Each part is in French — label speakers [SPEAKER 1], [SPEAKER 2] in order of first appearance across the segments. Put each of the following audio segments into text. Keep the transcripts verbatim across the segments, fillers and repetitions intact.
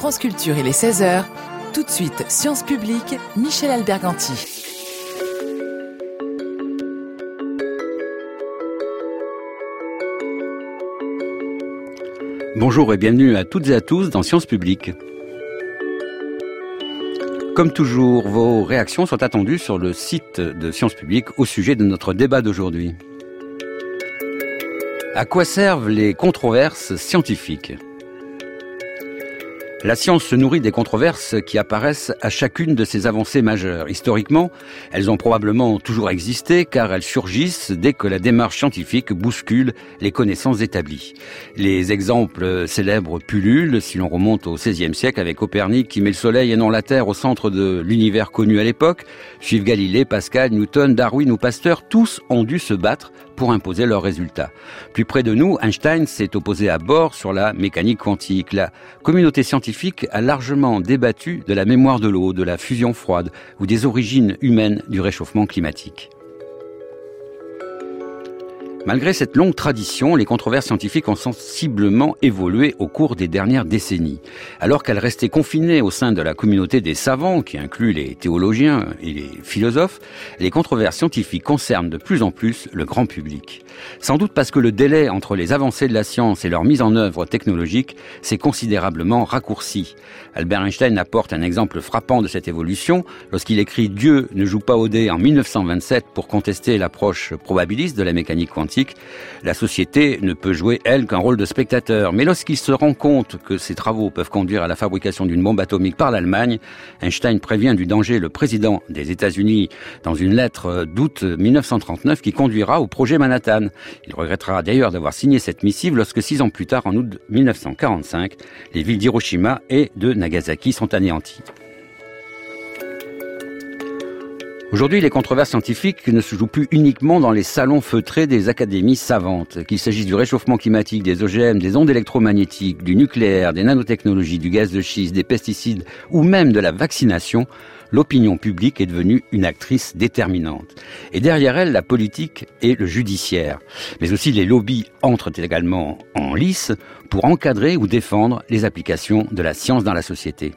[SPEAKER 1] France Culture, il est seize heures. Tout de suite, Sciences Publiques, Michel Alberganti.
[SPEAKER 2] Bonjour et bienvenue à toutes et à tous dans Sciences Publiques. Comme toujours, vos réactions sont attendues sur le site de Sciences Publiques au sujet de notre débat d'aujourd'hui. À quoi servent les controverses scientifiques ? La science se nourrit des controverses qui apparaissent à chacune de ces avancées majeures. Historiquement, elles ont probablement toujours existé car elles surgissent dès que la démarche scientifique bouscule les connaissances établies. Les exemples célèbres pullulent si l'on remonte au seizième siècle avec Copernic qui met le soleil et non la Terre au centre de l'univers connu à l'époque. Suivent Galilée, Pascal, Newton, Darwin ou Pasteur, tous ont dû se battre pour imposer leurs résultats. Plus près de nous, Einstein s'est opposé à Bohr sur la mécanique quantique. La communauté scientifique a largement débattu de la mémoire de l'eau, de la fusion froide ou des origines humaines du réchauffement climatique. Malgré cette longue tradition, les controverses scientifiques ont sensiblement évolué au cours des dernières décennies. Alors qu'elles restaient confinées au sein de la communauté des savants, qui inclut les théologiens et les philosophes, les controverses scientifiques concernent de plus en plus le grand public. Sans doute parce que le délai entre les avancées de la science et leur mise en œuvre technologique s'est considérablement raccourci. Albert Einstein apporte un exemple frappant de cette évolution lorsqu'il écrit « Dieu ne joue pas au dé » en dix-neuf cent vingt-sept pour contester l'approche probabiliste de la mécanique quantique. La société ne peut jouer, elle, qu'un rôle de spectateur. Mais lorsqu'il se rend compte que ses travaux peuvent conduire à la fabrication d'une bombe atomique par l'Allemagne, Einstein prévient du danger le président des États-Unis dans une lettre d'août dix-neuf cent trente-neuf qui conduira au projet Manhattan. Il regrettera d'ailleurs d'avoir signé cette missive lorsque six ans plus tard, en août dix-neuf cent quarante-cinq, les villes d'Hiroshima et de Nagasaki sont anéanties. Aujourd'hui, les controverses scientifiques ne se jouent plus uniquement dans les salons feutrés des académies savantes. Qu'il s'agisse du réchauffement climatique, des O G M, des ondes électromagnétiques, du nucléaire, des nanotechnologies, du gaz de schiste, des pesticides ou même de la vaccination, l'opinion publique est devenue une actrice déterminante. Et derrière elle, la politique et le judiciaire. Mais aussi les lobbies entrent également en lice pour encadrer ou défendre les applications de la science dans la société.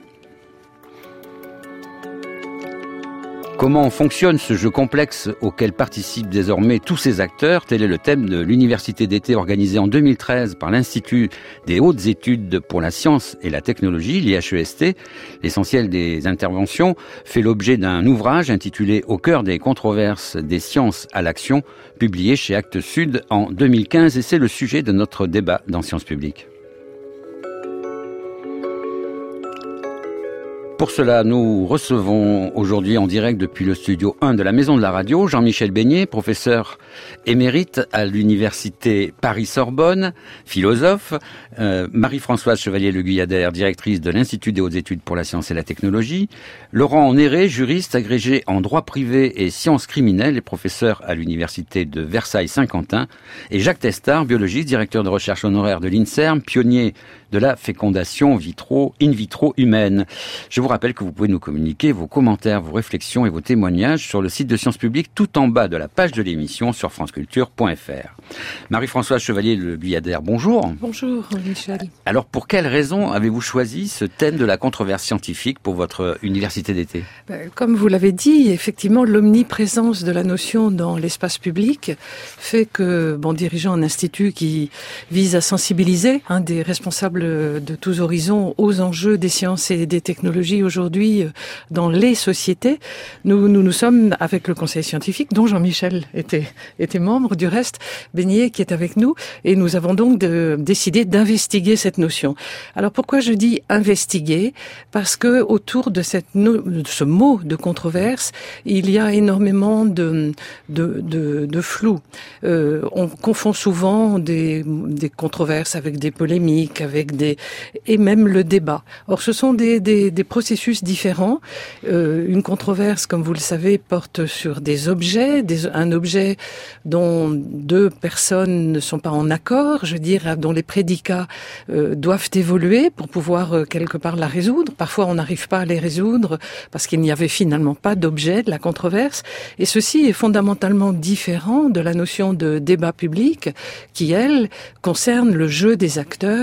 [SPEAKER 2] Comment fonctionne ce jeu complexe auquel participent désormais tous ces acteurs ? Tel est le thème de l'université d'été organisée en deux mille treize par l'Institut des hautes études pour la science et la technologie, l'I H E S T. L'essentiel des interventions fait l'objet d'un ouvrage intitulé « Au cœur des controverses des sciences à l'action », publié chez Actes Sud en deux mille quinze, et c'est le sujet de notre débat dans Sciences Publiques. Pour cela, nous recevons aujourd'hui en direct depuis le studio un de la Maison de la Radio, Jean-Michel Beignet, professeur émérite à l'université Paris-Sorbonne, philosophe, euh, Marie-Françoise Chevalier-Le Guyadère, directrice de l'Institut des hautes études pour la science et la technologie, Laurent Néré, juriste agrégé en droit privé et sciences criminelles et professeur à l'université de Versailles-Saint-Quentin, et Jacques Testard, biologiste, directeur de recherche honoraire de l'INSERM, pionnier de la fécondation vitro, in vitro humaine. Je vous rappelle que vous pouvez nous communiquer vos commentaires, vos réflexions et vos témoignages sur le site de Sciences Publiques tout en bas de la page de l'émission sur franceculture point f r. Marie-Françoise Chevalier-Le Guyadère, bonjour.
[SPEAKER 3] Bonjour Michel.
[SPEAKER 2] Alors pour quelles raisons avez-vous choisi ce thème de la controverse scientifique pour votre université d'été ?
[SPEAKER 3] Comme vous l'avez dit, effectivement l'omniprésence de la notion dans l'espace public fait que, bon, dirigeant un institut qui vise à sensibiliser hein, des responsables de tous horizons aux enjeux des sciences et des technologies aujourd'hui dans les sociétés. Nous, nous nous sommes, avec le conseil scientifique, dont Jean-Michel était, était membre, du reste, Beignet qui est avec nous, et nous avons donc de, décidé d'investiguer cette notion. Alors pourquoi je dis investiguer ? Parce que autour de, cette no, de ce mot de controverse, il y a énormément de, de, de, de flou. Euh, on confond souvent des, des controverses avec des polémiques, avec des, et même le débat. Or, ce sont des, des, des processus différents. Euh, une controverse, comme vous le savez, porte sur des objets, des, un objet dont deux personnes ne sont pas en accord, je veux dire, dont les prédicats euh, doivent évoluer pour pouvoir euh, quelque part la résoudre. Parfois, on n'arrive pas à les résoudre parce qu'il n'y avait finalement pas d'objet de la controverse. Et ceci est fondamentalement différent de la notion de débat public qui, elle, concerne le jeu des acteurs,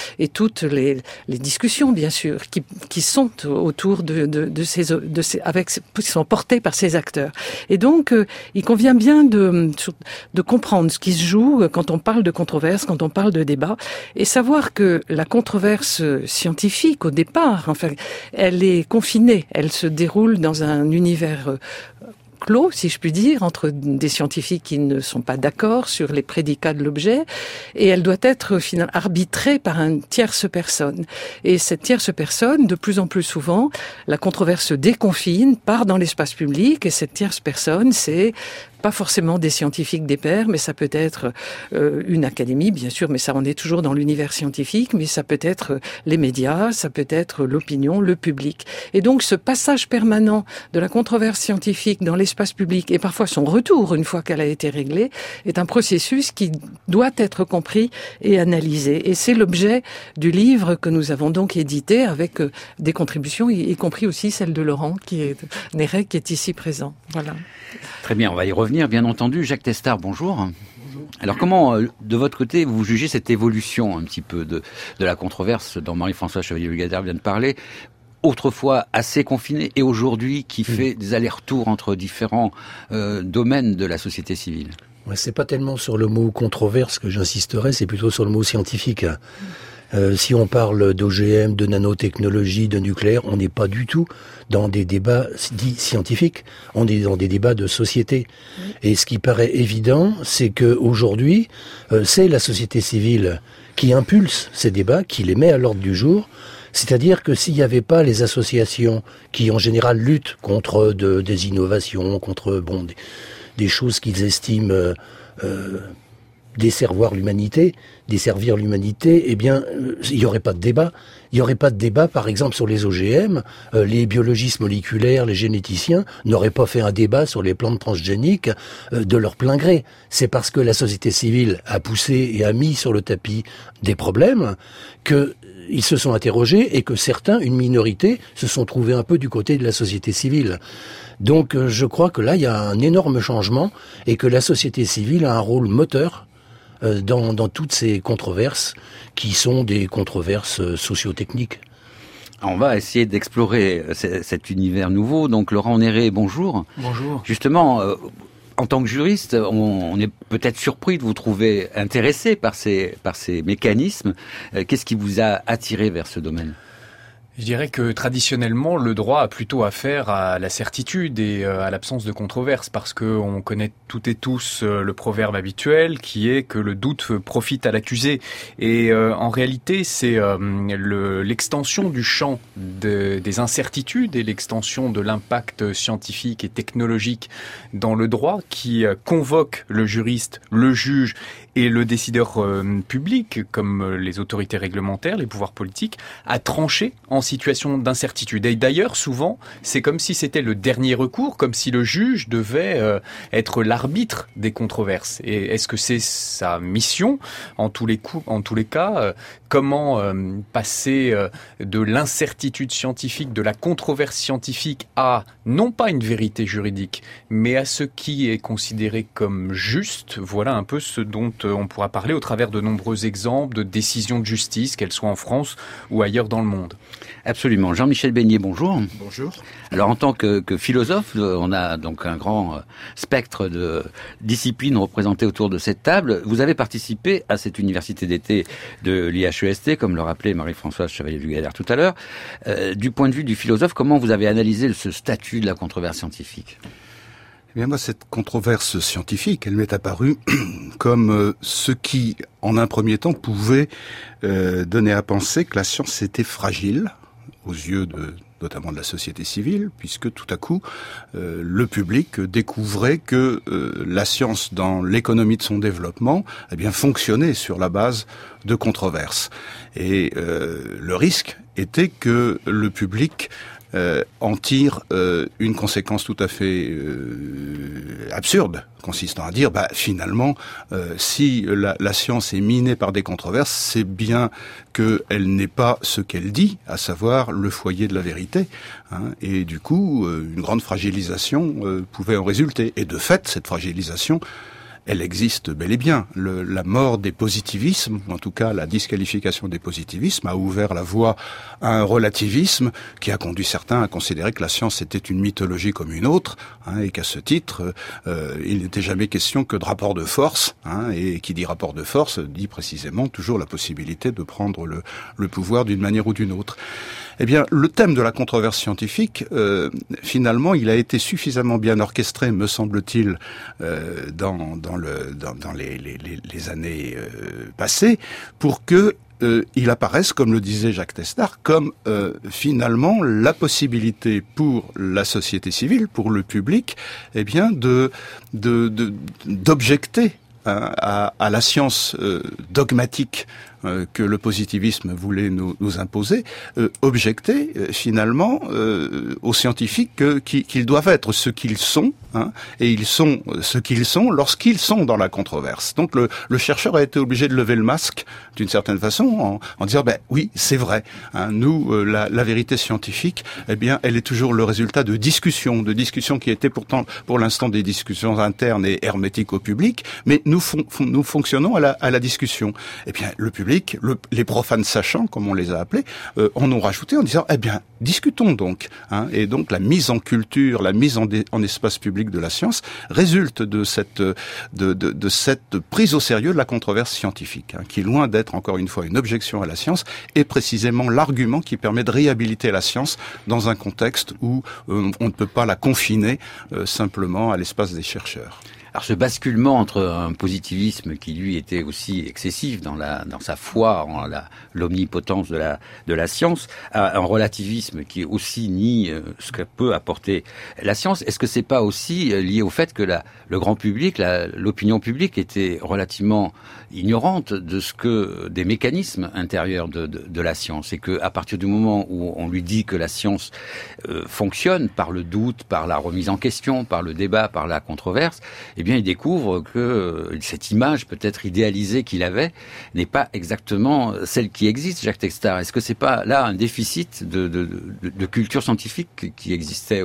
[SPEAKER 3] et toutes les, les discussions, bien sûr, qui, qui sont autour de, de, de ces, de ces, avec, qui sont portées par ces acteurs. Et donc, euh, il convient bien de, de comprendre ce qui se joue quand on parle de controverse, quand on parle de débat, et savoir que la controverse scientifique, au départ, enfin, elle est confinée, elle se déroule dans un univers euh, clos, si je puis dire, entre des scientifiques qui ne sont pas d'accord sur les prédicats de l'objet, et elle doit être finalement arbitrée par une tierce personne. Et cette tierce personne, de plus en plus souvent, la controverse se déconfine, part dans l'espace public, et cette tierce personne, c'est pas forcément des scientifiques des pairs, mais ça peut être euh, une académie, bien sûr, mais ça, on est toujours dans l'univers scientifique, mais ça peut être les médias, ça peut être l'opinion, le public. Et donc, ce passage permanent de la controverse scientifique dans l'espace public, et parfois son retour, une fois qu'elle a été réglée, est un processus qui doit être compris et analysé. Et c'est l'objet du livre que nous avons donc édité avec euh, des contributions, y, y compris aussi celle de Laurent, qui est, Nérec, qui est ici présent. Voilà.
[SPEAKER 2] Très bien, on va y revenir, bien entendu. Jacques Testard, bonjour. Bonjour. Alors comment, de votre côté, vous jugez cette évolution un petit peu de, de la controverse dont Marie-Françoise Chevalier-Lugavère vient de parler, autrefois assez confinée et aujourd'hui qui fait mmh. des allers-retours entre différents euh, domaines de la société civile?
[SPEAKER 4] Ouais, c'est pas tellement sur le mot controverse que j'insisterai, c'est plutôt sur le mot scientifique. Mmh. Euh, si on parle d'O G M, de nanotechnologie, de nucléaire, on n'est pas du tout dans des débats dits scientifiques, on est dans des débats de société. Oui. Et ce qui paraît évident, c'est que aujourd'hui, euh, c'est la société civile qui impulse ces débats, qui les met à l'ordre du jour. C'est-à-dire que s'il n'y avait pas les associations qui, en général, luttent contre de, des innovations, contre bon des, des choses qu'ils estiment euh, euh, desservoir l'humanité, desservir l'humanité, eh bien, euh, il n'y aurait pas de débat. Il n'y aurait pas de débat, par exemple, sur les O G M. Euh, les biologistes moléculaires, les généticiens n'auraient pas fait un débat sur les plantes transgéniques euh, de leur plein gré. C'est parce que la société civile a poussé et a mis sur le tapis des problèmes que ils se sont interrogés et que certains, une minorité, se sont trouvés un peu du côté de la société civile. Donc, euh, je crois que là, il y a un énorme changement et que la société civile a un rôle moteur Dans, dans toutes ces controverses qui sont des controverses socio-techniques.
[SPEAKER 2] On va essayer d'explorer cet univers nouveau. Donc Laurent Néré, bonjour.
[SPEAKER 5] Bonjour.
[SPEAKER 2] Justement, euh, en tant que juriste, on, on est peut-être surpris de vous trouver intéressé par ces, par ces mécanismes. Euh, qu'est-ce qui vous a attiré vers ce domaine ?
[SPEAKER 5] Je dirais que traditionnellement, le droit a plutôt affaire à la certitude et à l'absence de controverse, parce que on connaît toutes et tous le proverbe habituel qui est que le doute profite à l'accusé. Et euh, en réalité, c'est euh, le, l'extension du champ de, des incertitudes et l'extension de l'impact scientifique et technologique dans le droit qui euh, convoque le juriste, le juge et le décideur euh, public, comme les autorités réglementaires, les pouvoirs politiques, à trancher en situation d'incertitude. Et d'ailleurs, souvent, c'est comme si c'était le dernier recours, comme si le juge devait euh, être l'arbitre des controverses. Et est-ce que c'est sa mission, en tous les coups, en tous les cas, euh, comment euh, passer euh, de l'incertitude scientifique, de la controverse scientifique à, non pas une vérité juridique, mais à ce qui est considéré comme juste? Voilà un peu ce dont on pourra parler au travers de nombreux exemples de décisions de justice, qu'elles soient en France ou ailleurs dans le monde.
[SPEAKER 2] Absolument. Jean-Michel Beignet, bonjour.
[SPEAKER 6] Bonjour.
[SPEAKER 2] Alors, en tant que, que philosophe, on a donc un grand spectre de disciplines représentées autour de cette table. Vous avez participé à cette université d'été de l'I H E S T, comme le rappelait Marie-Françoise Chevalier-Lugavère tout à l'heure. Euh, du point de vue du philosophe, comment vous avez analysé ce statut de la controverse scientifique ?
[SPEAKER 6] Eh bien, moi, cette controverse scientifique, elle m'est apparue comme euh, ce qui, en un premier temps, pouvait euh, donner à penser que la science était fragile, aux yeux de, notamment de la société civile, puisque tout à coup, euh, le public découvrait que euh, la science, dans l'économie de son développement, eh bien, fonctionnait sur la base de controverses. Et euh, le risque était que le public Euh, en tire euh, une conséquence tout à fait euh, absurde, consistant à dire, bah, finalement, euh, si la, la science est minée par des controverses, c'est bien qu'elle n'est pas ce qu'elle dit, à savoir le foyer de la vérité. Hein, et du coup, euh, une grande fragilisation euh, pouvait en résulter. Et de fait, cette fragilisation, elle existe bel et bien. Le, la mort des positivismes, en tout cas la disqualification des positivismes, a ouvert la voie à un relativisme qui a conduit certains à considérer que la science était une mythologie comme une autre, hein, et qu'à ce titre, euh, il n'était jamais question que de rapport de force, hein, et qui dit rapport de force dit précisément toujours la possibilité de prendre le, le pouvoir d'une manière ou d'une autre. Eh bien, le thème de la controverse scientifique, euh, finalement, il a été suffisamment bien orchestré, me semble-t-il, euh, dans, dans, le, dans, dans les, les, les années euh, passées, pour que euh, il apparaisse, comme le disait Jacques Testard, comme euh, finalement la possibilité pour la société civile, pour le public, eh bien, de, de, de d'objecter à, à la science euh, dogmatique euh, que le positivisme voulait nous, nous imposer, euh, objecter euh, finalement euh, aux scientifiques que, qu'ils doivent être ce qu'ils sont, hein, et ils sont ce qu'ils sont lorsqu'ils sont dans la controverse. Donc le, le chercheur a été obligé de lever le masque d'une certaine façon en, en disant ben oui, c'est vrai, hein, nous euh, la, la vérité scientifique, eh bien elle est toujours le résultat de discussions, de discussions qui étaient pourtant pour l'instant des discussions internes et hermétiques au public, mais nous fon, fon, nous fonctionnons à la, à la discussion. Eh bien le public, le, les profanes sachants comme on les a appelés, euh, en ont rajouté en disant eh bien discutons donc, hein, et donc la mise en culture, la mise en, dé, en espace public de la science résulte de cette de, de, de cette prise au sérieux de la controverse scientifique, hein, qui loin d'être encore une fois une objection à la science, est précisément l'argument qui permet de réhabiliter la science dans un contexte où euh, on ne peut pas la confiner euh, simplement à l'espace des chercheurs.
[SPEAKER 2] Alors ce basculement entre un positivisme qui lui était aussi excessif dans la dans sa foi en la l'omnipotence de la de la science, à un relativisme qui aussi nie ce que peut apporter la science, est-ce que c'est pas aussi lié au fait que la le grand public, la, l'opinion publique était relativement ignorante de ce que des mécanismes intérieurs de de, de la science, et que à partir du moment où on lui dit que la science euh, fonctionne par le doute, par la remise en question, par le débat, par la controverse, eh bien, il découvre que cette image peut-être idéalisée qu'il avait n'est pas exactement celle qui existe, Jacques Testard. Est-ce que c'est pas là un déficit de, de, de, de culture scientifique qui existait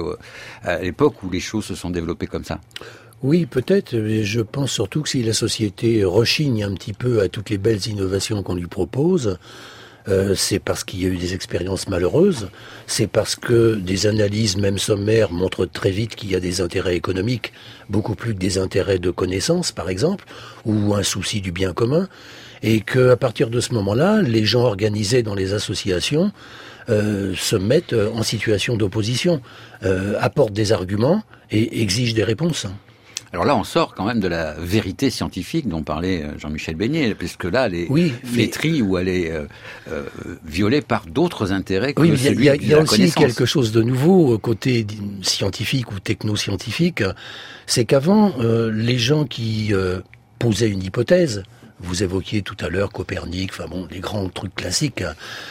[SPEAKER 2] à l'époque où les choses se sont développées comme ça ?
[SPEAKER 4] Oui, peut-être, mais je pense surtout que si la société rechigne un petit peu à toutes les belles innovations qu'on lui propose, Euh, c'est parce qu'il y a eu des expériences malheureuses, c'est parce que des analyses, même sommaires, montrent très vite qu'il y a des intérêts économiques, beaucoup plus que des intérêts de connaissance, par exemple, ou un souci du bien commun, et qu'à partir de ce moment-là, les gens organisés dans les associations euh, se mettent en situation d'opposition, euh, apportent des arguments et exigent des réponses.
[SPEAKER 2] Alors là, on sort quand même de la vérité scientifique dont parlait Jean-Michel Beignet, puisque là, elle est
[SPEAKER 4] oui,
[SPEAKER 2] flétrie, mais... ou elle est euh, euh, violée par d'autres intérêts que
[SPEAKER 4] oui,
[SPEAKER 2] celui
[SPEAKER 4] y a,
[SPEAKER 2] de
[SPEAKER 4] y a
[SPEAKER 2] la
[SPEAKER 4] aussi
[SPEAKER 2] connaissance.
[SPEAKER 4] Quelque chose de nouveau côté scientifique ou technoscientifique, c'est qu'avant, euh, les gens qui euh, posaient une hypothèse, vous évoquiez tout à l'heure Copernic, enfin bon, les grands trucs classiques,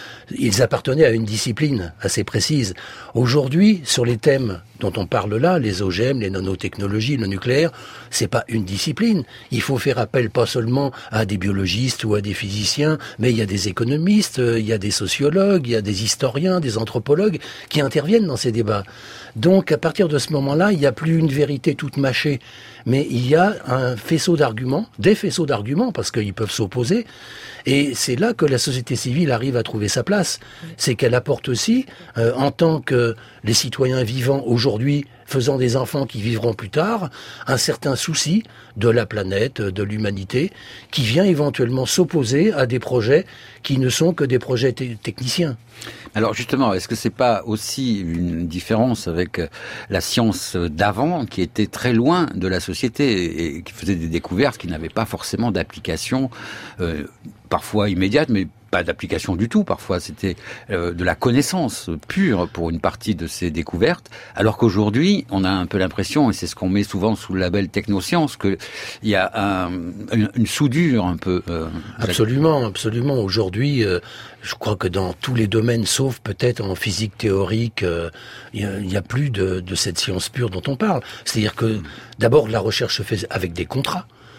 [SPEAKER 4] ils appartenaient à une discipline assez précise. Aujourd'hui, sur les thèmes dont on parle là, les O G M, les nanotechnologies, le nucléaire, c'est pas une discipline. Il faut faire appel pas seulement à des biologistes ou à des physiciens, mais il y a des économistes, il y a des sociologues, il y a des historiens, des anthropologues qui interviennent dans ces débats. Donc, à partir de ce moment-là, il n'y a plus une vérité toute mâchée, mais il y a un faisceau d'arguments, des faisceaux d'arguments, parce qu'ils peuvent s'opposer, et c'est là que la société civile arrive à trouver sa place. C'est qu'elle apporte aussi, euh, en tant que les citoyens vivants aujourd'hui, faisant des enfants qui vivront plus tard, un certain souci de la planète, de l'humanité, qui vient éventuellement s'opposer à des projets qui ne sont que des projets t- techniciens.
[SPEAKER 2] Alors justement, est-ce que c'est pas aussi une différence avec la science d'avant, qui était très loin de la société et qui faisait des découvertes qui n'avaient pas forcément d'application, euh, parfois immédiate, mais pas d'application du tout. Parfois, c'était euh, de la connaissance pure pour une partie de ces découvertes, alors qu'aujourd'hui, on a un peu l'impression, et c'est ce qu'on met souvent sous le label technosciences, qu'il y a un, une, une soudure un peu. Euh,
[SPEAKER 4] absolument, absolument. Aujourd'hui, euh, je crois que dans tous les domaines, sauf peut-être en physique théorique, euh, il n'y a, a plus de, de cette science pure dont on parle. C'est-à-dire que, d'abord, la recherche se fait avec des contrats.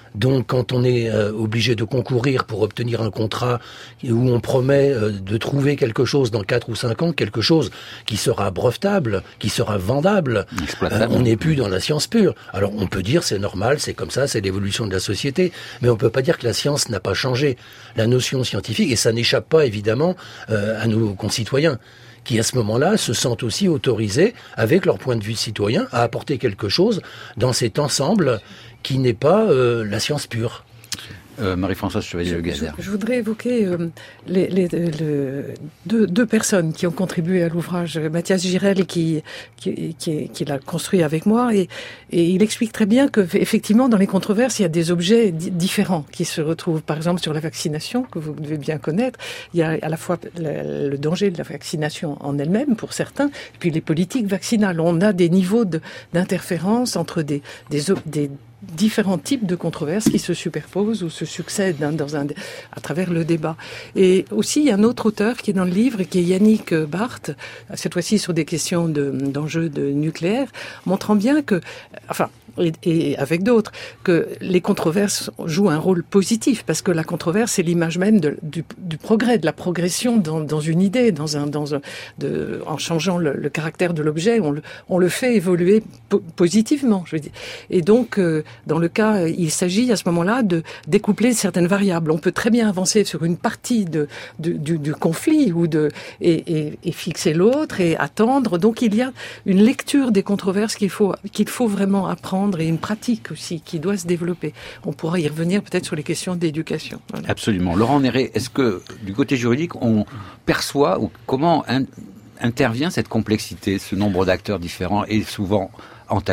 [SPEAKER 4] Donc, quand on est euh, obligé de concourir pour obtenir un contrat où on promet euh, de trouver quelque chose dans quatre ou cinq ans, quelque chose qui sera brevetable, qui sera vendable, euh, on n'est plus dans la science pure. Alors, on peut dire c'est normal, c'est comme ça, c'est l'évolution de la société, mais on peut pas dire que la science n'a pas changé. La notion scientifique, et ça n'échappe pas évidemment euh, à nos concitoyens, qui à ce moment-là se sentent aussi autorisés, avec leur point de vue citoyen, à apporter quelque chose dans cet ensemble qui n'est pas euh, la science pure.
[SPEAKER 2] Euh, Marie-Françoise Chevalier-Le Guyader.
[SPEAKER 3] Je, je voudrais évoquer euh, les, les, les deux, deux personnes qui ont contribué à l'ouvrage. Mathias Girel, qui, qui, qui, qui l'a construit avec moi, et, et il explique très bien que effectivement, dans les controverses, il y a des objets di- différents qui se retrouvent. Par exemple, sur la vaccination, que vous devez bien connaître, il y a à la fois le, le danger de la vaccination en elle-même, pour certains, et puis les politiques vaccinales. On a des niveaux de, d'interférence entre des, des, des différents types de controverses qui se superposent ou se succèdent hein, dans un, à travers le débat. Et aussi, il y a un autre auteur qui est dans le livre, qui est Yannick Barth, cette fois-ci sur des questions de, d'enjeux de nucléaire, montrant bien que, enfin, et, et avec d'autres, que les controverses jouent un rôle positif, parce que la controverse, c'est l'image même de, du, du progrès, de la progression dans, dans une idée, dans un, dans un, de, en changeant le, le caractère de l'objet, on le, on le fait évoluer po- positivement, je veux dire. Et donc, euh, dans le cas, il s'agit à ce moment-là de découpler certaines variables. On peut très bien avancer sur une partie de, de, du, du conflit ou de, et, et, et fixer l'autre et attendre. Donc il y a une lecture des controverses qu'il faut, qu'il faut vraiment apprendre et une pratique aussi qui doit se développer. On pourra y revenir peut-être sur les questions d'éducation. Voilà.
[SPEAKER 2] Absolument. Laurent Néré, est-ce que du côté juridique, on perçoit ou comment in- intervient cette complexité, ce nombre d'acteurs différents et souvent antagonistes ?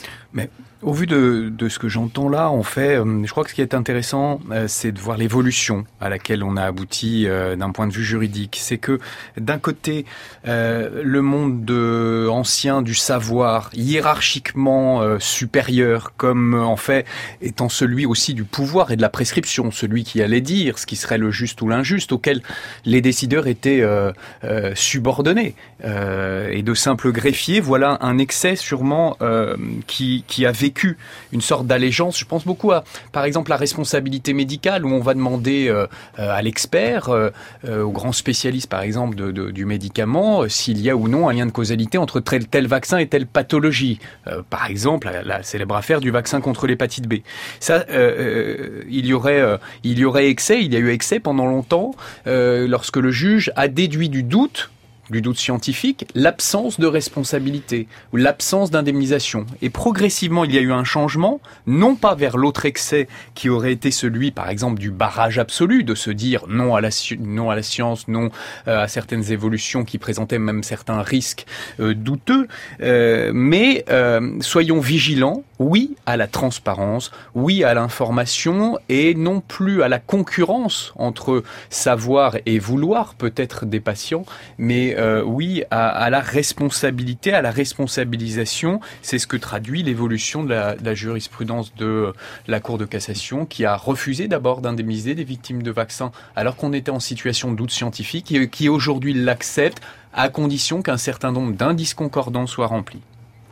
[SPEAKER 5] Mais au vu de, de ce que j'entends là, en fait, euh, je crois que ce qui est intéressant, euh, c'est de voir l'évolution à laquelle on a abouti euh, d'un point de vue juridique. C'est que d'un côté, euh, le monde de, ancien du savoir, hiérarchiquement euh, supérieur, comme euh, en fait étant celui aussi du pouvoir et de la prescription, celui qui allait dire ce qui serait le juste ou l'injuste, auquel les décideurs étaient euh, euh, subordonnés. Euh, et de simples greffiers, voilà un excès sûrement euh, qui, qui a vécu une sorte d'allégeance. Je pense beaucoup à, par exemple, la responsabilité médicale, où on va demander euh, à l'expert, euh, euh, au grand spécialiste, par exemple, de, de, du médicament, euh, s'il y a ou non un lien de causalité entre tel, tel vaccin et telle pathologie. Euh, par exemple, la, la célèbre affaire du vaccin contre l'hépatite B. Ça, euh, euh, il y aurait, euh, il y aurait excès, il y a eu excès pendant longtemps, euh, lorsque le juge a déduit du doute, du doute scientifique, l'absence de responsabilité ou l'absence d'indemnisation. Et progressivement, il y a eu un changement, non pas vers l'autre excès qui aurait été celui, par exemple, du barrage absolu, de se dire non à la, non à la science, non euh, à certaines évolutions qui présentaient même certains risques euh, douteux, euh, mais euh, soyons vigilants, oui à la transparence, oui à l'information et non plus à la concurrence entre savoir et vouloir peut-être des patients, mais Euh, oui, à, à la responsabilité, à la responsabilisation. C'est ce que traduit l'évolution de la, de la jurisprudence de la Cour de cassation, qui a refusé d'abord d'indemniser des victimes de vaccins alors qu'on était en situation de doute scientifique, et qui aujourd'hui l'accepte à condition qu'un certain nombre d'indices concordants soient remplis.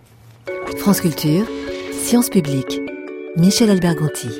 [SPEAKER 7] France Culture, Sciences Publiques, Michel Alberganti.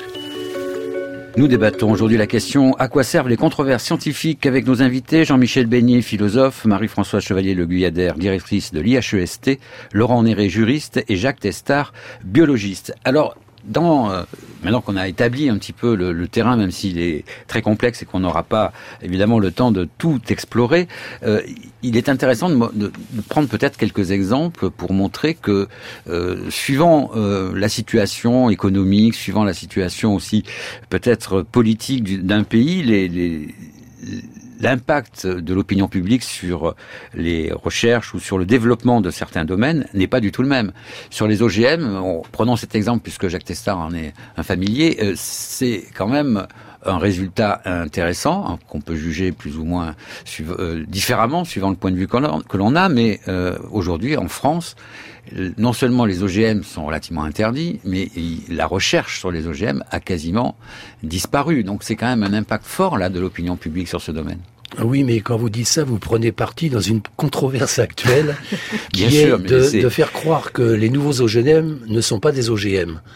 [SPEAKER 2] Nous débattons aujourd'hui la question « À quoi servent les controverses scientifiques ?» avec nos invités Jean-Michel Beignet, philosophe, Marie-Françoise Chevalier-Le Guyader, directrice de l'I H E S T, Laurent Néré, juriste, et Jacques Testard, biologiste. Alors, dans, euh, maintenant qu'on a établi un petit peu le, le terrain, même s'il est très complexe et qu'on n'aura pas évidemment le temps de tout explorer, euh, il est intéressant de, de, de prendre peut-être quelques exemples pour montrer que euh, suivant euh, la situation économique, suivant la situation aussi peut-être politique d'un pays, les, les l'impact de l'opinion publique sur les recherches ou sur le développement de certains domaines n'est pas du tout le même. Sur les O G M, on, prenons cet exemple puisque Jacques Testard en est un familier, euh, c'est quand même un résultat intéressant, hein, qu'on peut juger plus ou moins suiv- euh, différemment suivant le point de vue que l'on, que l'on a, mais euh, aujourd'hui en France, non seulement les O G M sont relativement interdits, mais la recherche sur les O G M a quasiment disparu. Donc c'est quand même un impact fort là de l'opinion publique sur ce domaine.
[SPEAKER 4] Oui, mais quand vous dites ça, vous prenez parti dans une controverse actuelle qui
[SPEAKER 2] Bien
[SPEAKER 4] est
[SPEAKER 2] sûr,
[SPEAKER 4] de,
[SPEAKER 2] c'est...
[SPEAKER 4] de faire croire que les nouveaux O G M ne sont pas des O G M.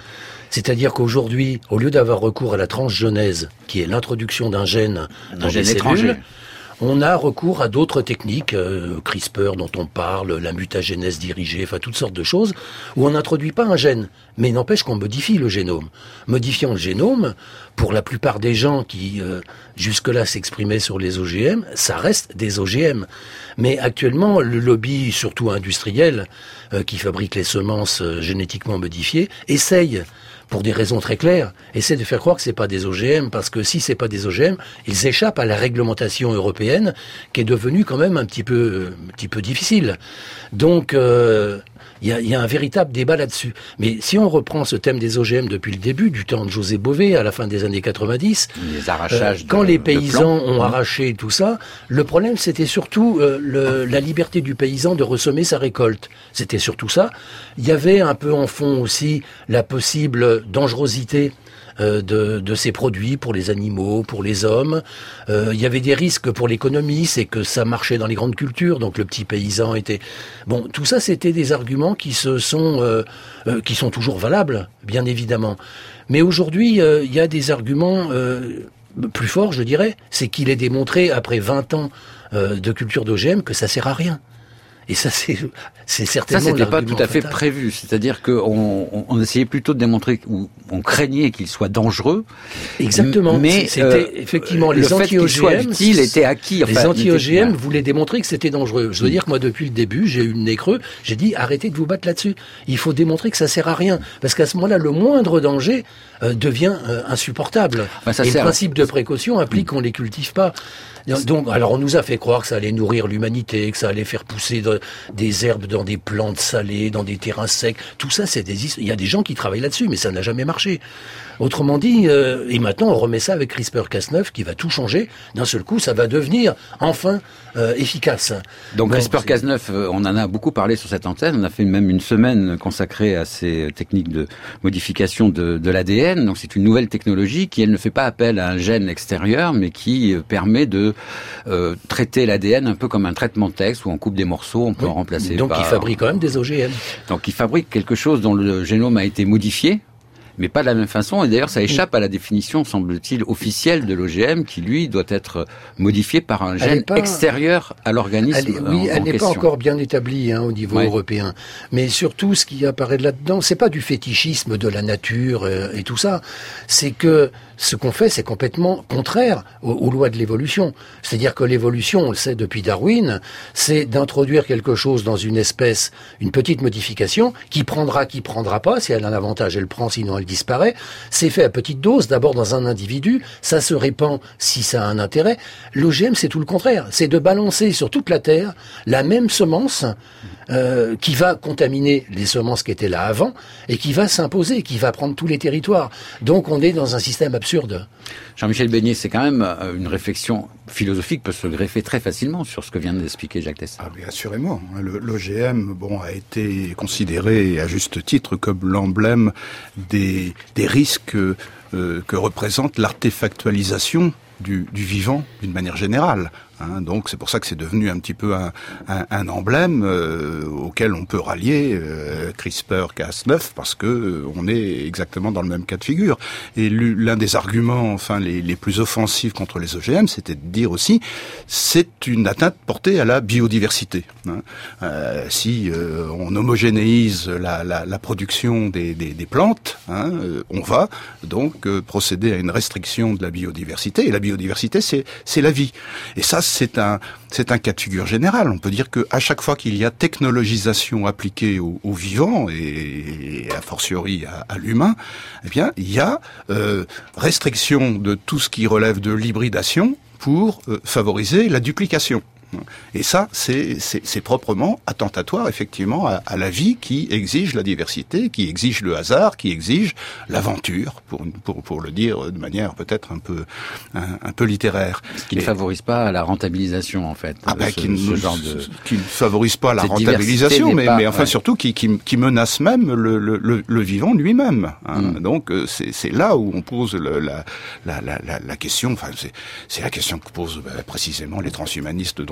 [SPEAKER 4] C'est-à-dire qu'aujourd'hui, au lieu d'avoir recours à la transgenèse, qui est l'introduction d'un gène dans
[SPEAKER 2] Un gène
[SPEAKER 4] des
[SPEAKER 2] étranger.
[SPEAKER 4] cellules, on a recours à d'autres techniques, euh, CRISPR dont on parle, la mutagénèse dirigée, enfin toutes sortes de choses, où on n'introduit pas un gène, mais n'empêche qu'on modifie le génome. Modifiant le génome, pour la plupart des gens qui euh, jusque-là s'exprimaient sur les O G M, ça reste des O G M. Mais actuellement, le lobby, surtout industriel, euh, qui fabrique les semences euh, génétiquement modifiées, essaye, pour des raisons très claires, essaie de faire croire que c'est pas des O G M, parce que si c'est pas des O G M, ils échappent à la réglementation européenne, qui est devenue quand même un petit peu, un petit peu difficile. Donc, euh, il y a, y a un véritable débat là-dessus. Mais si on reprend ce thème des O G M depuis le début, du temps de José Bové, à la fin des années quatre-vingt-dix,
[SPEAKER 2] Les arrachages
[SPEAKER 4] euh, quand
[SPEAKER 2] de-
[SPEAKER 4] les
[SPEAKER 2] de
[SPEAKER 4] paysans
[SPEAKER 2] plants.
[SPEAKER 4] ont arraché tout ça, le problème c'était surtout euh, le, la liberté du paysan de ressemer sa récolte. C'était surtout ça. Il y avait un peu en fond aussi la possible dangerosité euh, de, de ces produits pour les animaux, pour les hommes. Euh, il y avait des risques pour l'économie, c'est que ça marchait dans les grandes cultures, donc le petit paysan était... Bon, tout ça c'était des arguments qui se sont, euh, euh, qui sont toujours valables, bien évidemment. Mais aujourd'hui, euh, il y a des arguments euh, plus forts, je dirais. C'est qu'il est démontré, après vingt ans euh, de culture d'O G M, que ça sert à rien. Et ça, c'est, c'est
[SPEAKER 2] Ça,
[SPEAKER 4] certainement
[SPEAKER 2] c'était pas
[SPEAKER 4] l'argument
[SPEAKER 2] tout à fait
[SPEAKER 4] fatal.
[SPEAKER 2] prévu. C'est-à-dire qu'on on, on essayait plutôt de démontrer, ou on craignait qu'il soit dangereux.
[SPEAKER 4] Exactement.
[SPEAKER 2] Mais
[SPEAKER 4] c'était
[SPEAKER 2] euh,
[SPEAKER 4] effectivement
[SPEAKER 2] le
[SPEAKER 4] les
[SPEAKER 2] fait qu'il soit
[SPEAKER 4] anti-O G M.
[SPEAKER 2] utile était acquis.
[SPEAKER 4] Les
[SPEAKER 2] Enfin,
[SPEAKER 4] anti-O G M
[SPEAKER 2] était-
[SPEAKER 4] voulaient démontrer que c'était dangereux. Je veux dire que moi, depuis le début, j'ai eu le nez creux. J'ai dit, arrêtez de vous battre là-dessus. Il faut démontrer que ça sert à rien. Parce qu'à ce moment-là, le moindre danger euh, devient euh, insupportable.
[SPEAKER 2] Enfin, ça
[SPEAKER 4] Et
[SPEAKER 2] sert-
[SPEAKER 4] le principe de précaution implique qu'on les cultive pas. Donc, alors, on nous a fait croire que ça allait nourrir l'humanité, que ça allait faire pousser de- des herbes dans des plantes salées, dans des terrains secs. Tout ça, c'est des... Il y a des gens qui travaillent là-dessus, mais ça n'a jamais marché. Autrement dit, euh, et maintenant, on remet ça avec CRISPR Cas neuf, qui va tout changer. D'un seul coup, ça va devenir, enfin, euh, efficace.
[SPEAKER 2] Donc
[SPEAKER 4] Bon,
[SPEAKER 2] CRISPR
[SPEAKER 4] c'est-
[SPEAKER 2] Cas neuf, euh, on en a beaucoup parlé sur cette antenne. On a fait même une semaine consacrée à ces techniques de modification de, de l'A D N. Donc c'est une nouvelle technologie qui, elle, ne fait pas appel à un gène extérieur, mais qui euh, permet de euh, traiter l'A D N un peu comme un traitement de texte où on coupe des morceaux, on peut
[SPEAKER 4] Oui.
[SPEAKER 2] en remplacer
[SPEAKER 4] Donc,
[SPEAKER 2] par...
[SPEAKER 4] il fabrique quand même des O G M.
[SPEAKER 2] Donc il fabrique quelque chose dont le génome a été modifié, mais pas de la même façon. Et d'ailleurs, ça échappe à la définition, semble-t-il, officielle de l'O G M, qui, lui, doit être modifié par un
[SPEAKER 4] Elle
[SPEAKER 2] gène
[SPEAKER 4] est pas-
[SPEAKER 2] extérieur à l'organisme.
[SPEAKER 4] Elle est-
[SPEAKER 2] en-
[SPEAKER 4] oui, elle
[SPEAKER 2] en
[SPEAKER 4] n'est pas
[SPEAKER 2] question.
[SPEAKER 4] encore bien établie hein, au niveau
[SPEAKER 2] Ouais.
[SPEAKER 4] européen. Mais surtout, ce qui apparaît là-dedans, c'est pas du fétichisme de la nature euh, et tout ça. C'est que ce qu'on fait, c'est complètement contraire aux, aux lois de l'évolution. C'est-à-dire que l'évolution, on le sait depuis Darwin, c'est d'introduire quelque chose dans une espèce, une petite modification, qui prendra, qui prendra pas. Si elle a un avantage, elle prend, sinon elle disparaît. C'est fait à petite dose, d'abord dans un individu, ça se répand si ça a un intérêt. L'O G M, c'est tout le contraire. C'est de balancer sur toute la Terre la même semence euh, qui va contaminer les semences qui étaient là avant et qui va s'imposer, qui va prendre tous les territoires. Donc on est dans un système absurde.
[SPEAKER 2] Jean-Michel Beignet, c'est quand même euh, une réflexion philosophique peut se greffer très facilement sur ce que vient d'expliquer Jacques Tessard.
[SPEAKER 6] Ah, bien assurément. L'O G M, bon, a été considéré à juste titre comme l'emblème des, des risques euh, que représente l'artefactualisation du, du vivant d'une manière générale. Hein, donc c'est pour ça que c'est devenu un petit peu un, un, un emblème euh, auquel on peut rallier euh, CRISPR Cas neuf parce que euh, on est exactement dans le même cas de figure. Et l'un des arguments, enfin les, les plus offensifs contre les O G M, c'était de dire aussi c'est une atteinte portée à la biodiversité. Hein. Euh, si euh, on homogénéise la, la, la production des, des, des plantes, hein, euh, on va donc euh, procéder à une restriction de la biodiversité. Et la biodiversité, c'est c'est la vie. Et ça, c'est un, c'est un cas de figure général. On peut dire que à chaque fois qu'il y a technologisation appliquée au, au vivant et, et a fortiori à, à l'humain, eh bien, il y a euh, restriction de tout ce qui relève de l'hybridation pour euh, favoriser la duplication. Et ça, c'est, c'est, c'est proprement attentatoire, effectivement, à, à la vie qui exige la diversité, qui exige le hasard, qui exige l'aventure, pour, pour, pour le dire de manière peut-être un peu, un, un peu littéraire.
[SPEAKER 2] Ce qui ne
[SPEAKER 6] Et,
[SPEAKER 2] favorise pas la rentabilisation, en fait.
[SPEAKER 6] ah ben,
[SPEAKER 2] ce,
[SPEAKER 6] qui, ne,
[SPEAKER 2] ce genre de...
[SPEAKER 6] qui ne favorise pas la
[SPEAKER 2] Cette
[SPEAKER 6] rentabilisation,
[SPEAKER 2] diversité
[SPEAKER 6] mais,
[SPEAKER 2] n'est pas-
[SPEAKER 6] mais enfin
[SPEAKER 2] ouais.
[SPEAKER 6] surtout qui, qui, qui menace même le, le, le, le vivant lui-même. Hein.
[SPEAKER 2] Mm.
[SPEAKER 6] Donc euh, c'est, c'est là où on pose le, la, la, la, la, la question. Enfin, c'est, c'est la question que posent ben, précisément les transhumanistes dont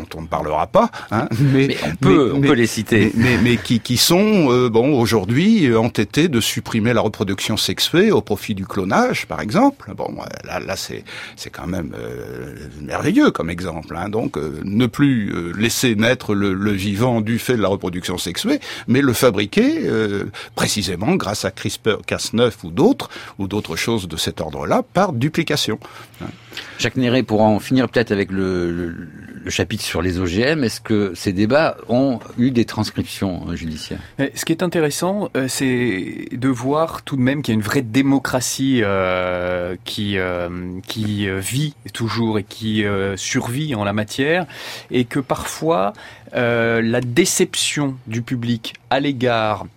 [SPEAKER 6] dont on ne parlera pas, hein, mais,
[SPEAKER 2] mais on peut, mais, on peut les citer,
[SPEAKER 6] mais, mais, mais qui, qui sont euh, bon aujourd'hui entêtés de supprimer la reproduction sexuée au profit du clonage, par exemple. Bon, là, là, c'est, c'est quand même euh, merveilleux comme exemple. Hein, donc, euh, ne plus euh, laisser naître le, le vivant du fait de la reproduction sexuée, mais le fabriquer euh, précisément grâce à CRISPR Cas neuf ou d'autres, ou d'autres choses de cet ordre-là, par duplication.
[SPEAKER 2] Jacques Néret, pour en finir peut-être avec le, le, le chapitre sur les O G M, est-ce que ces débats ont eu des transcriptions judiciaires ?
[SPEAKER 5] Ce qui est intéressant, c'est de voir tout de même qu'il y a une vraie démocratie euh, qui, euh, qui vit toujours et qui euh, survit en la matière, et que parfois euh, la déception du public à l'égard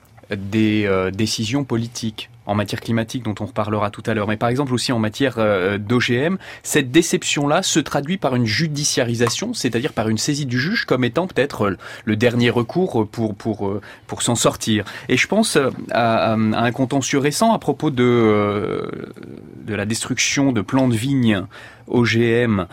[SPEAKER 5] des euh, décisions politiques en matière climatique, dont on reparlera tout à l'heure, mais par exemple aussi en matière euh, d'O G M, cette déception-là se traduit par une judiciarisation, c'est-à-dire par une saisie du juge comme étant peut-être le dernier recours pour pour pour s'en sortir. Et je pense à, à un contentieux récent à propos de euh, de la destruction de plants de vignes O G M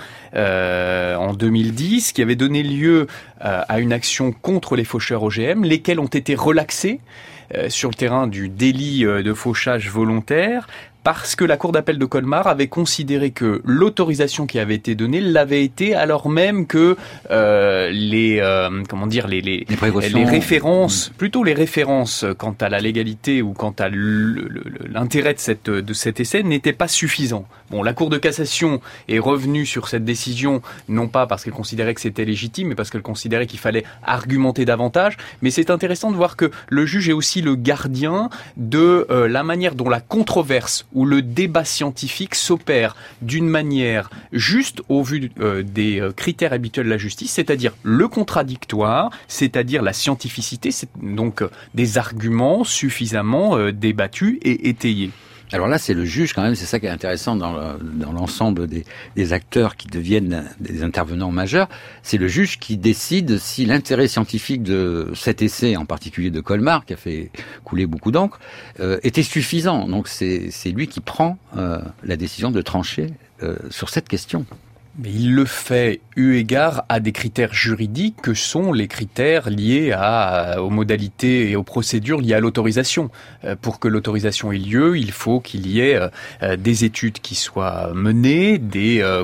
[SPEAKER 5] euh, en deux mille dix, qui avait donné lieu euh, à une action contre les faucheurs O G M, lesquels ont été relaxés euh, sur le terrain du délit euh, de fauchage volontaire, parce que la Cour d'appel de Colmar avait considéré que l'autorisation qui avait été donnée l'avait été, alors même que euh, les euh, comment dire les les,
[SPEAKER 2] les,
[SPEAKER 5] les références, plutôt les références quant à la légalité ou quant à l'intérêt de cette de cet essai n'étaient pas suffisants. Bon, la Cour de cassation est revenue sur cette décision, non pas parce qu'elle considérait que c'était légitime, mais parce qu'elle considérait qu'il fallait argumenter davantage. Mais c'est intéressant de voir que le juge est aussi le gardien de euh, la manière dont la controverse où le débat scientifique s'opère d'une manière juste au vu euh, des critères habituels de la justice, c'est-à-dire le contradictoire, c'est-à-dire la scientificité, c'est donc euh, des arguments suffisamment euh, débattus et étayés.
[SPEAKER 2] Alors là, c'est le juge quand même, c'est ça qui est intéressant dans, le, dans l'ensemble des, des acteurs qui deviennent des intervenants majeurs. C'est le juge qui décide si l'intérêt scientifique de cet essai, en particulier de Colmar, qui a fait couler beaucoup d'encre, euh, était suffisant. Donc c'est, c'est lui qui prend euh, la décision de trancher euh, sur cette question.
[SPEAKER 5] Mais il le fait eu égard à des critères juridiques que sont les critères liés à, aux modalités et aux procédures liées à l'autorisation. Euh, pour que l'autorisation ait lieu, il faut qu'il y ait euh, des études qui soient menées, des euh,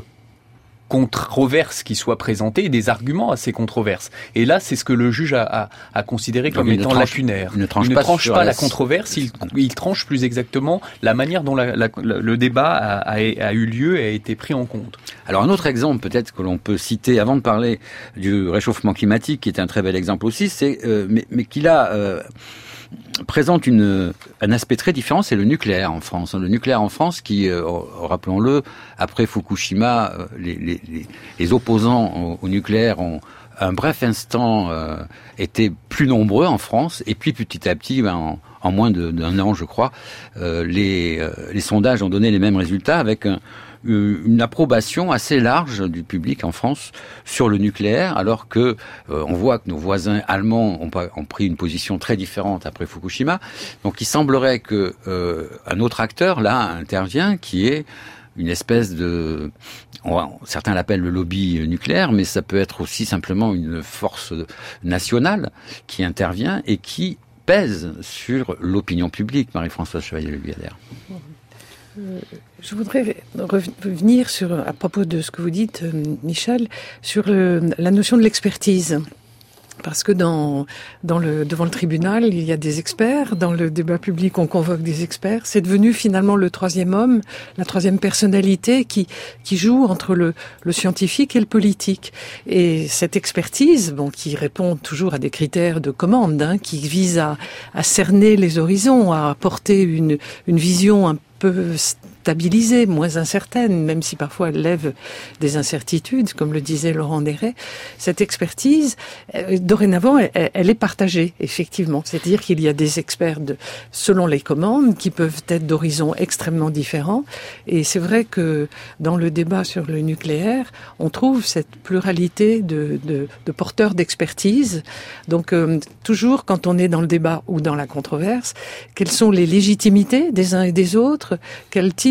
[SPEAKER 5] controverses qui soient présentées et des arguments à ces controverses. Et là, c'est ce que le juge a, a, a considéré comme étant tranche, lacunaire.
[SPEAKER 2] Il ne tranche
[SPEAKER 5] il ne
[SPEAKER 2] pas,
[SPEAKER 5] tranche pas la, la controverse, il,
[SPEAKER 2] voilà.
[SPEAKER 5] il tranche plus exactement la manière dont la, la, le débat a, a, a eu lieu et a été pris en compte.
[SPEAKER 2] Alors un autre exemple peut-être que l'on peut citer avant de parler du réchauffement climatique, qui est un très bel exemple aussi, c'est euh, mais, mais qu'il a... Euh, présente une, un aspect très différent, c'est le nucléaire en France. Le nucléaire en France qui, euh, rappelons-le, après Fukushima, euh, les, les, les opposants au, au nucléaire ont un bref instant euh, été plus nombreux en France, et puis petit à petit, ben, en, en moins de, d'un an, je crois, euh, les, euh, les sondages ont donné les mêmes résultats avec un une approbation assez large du public en France sur le nucléaire, alors que euh, on voit que nos voisins allemands ont, pas, ont pris une position très différente après Fukushima. Donc il semblerait que euh, un autre acteur là intervient, qui est une espèce de, on va, certains l'appellent le lobby nucléaire, mais ça peut être aussi simplement une force nationale qui intervient et qui pèse sur l'opinion publique. Marie-Françoise Chevalier-Lugadière.
[SPEAKER 3] Euh, je voudrais revenir sur, à propos de ce que vous dites, Michel, sur le, la notion de l'expertise. Parce que dans, dans le, devant le tribunal, il y a des experts. Dans le débat public, on convoque des experts. C'est devenu finalement le troisième homme, la troisième personnalité qui, qui joue entre le, le scientifique et le politique. Et cette expertise, bon, qui répond toujours à des critères de commande, hein, qui vise à, à cerner les horizons, à apporter une, une vision un peu stabilisée, moins incertaine, même si parfois elle lève des incertitudes, comme le disait Laurent Néret. Cette expertise, euh, dorénavant, elle, elle est partagée, effectivement. C'est-à-dire qu'il y a des experts de, selon les commandes qui peuvent être d'horizons extrêmement différents. Et c'est vrai que dans le débat sur le nucléaire, on trouve cette pluralité de, de, de porteurs d'expertise. Donc, euh, toujours quand on est dans le débat ou dans la controverse, quelles sont les légitimités des uns et des autres? Quel type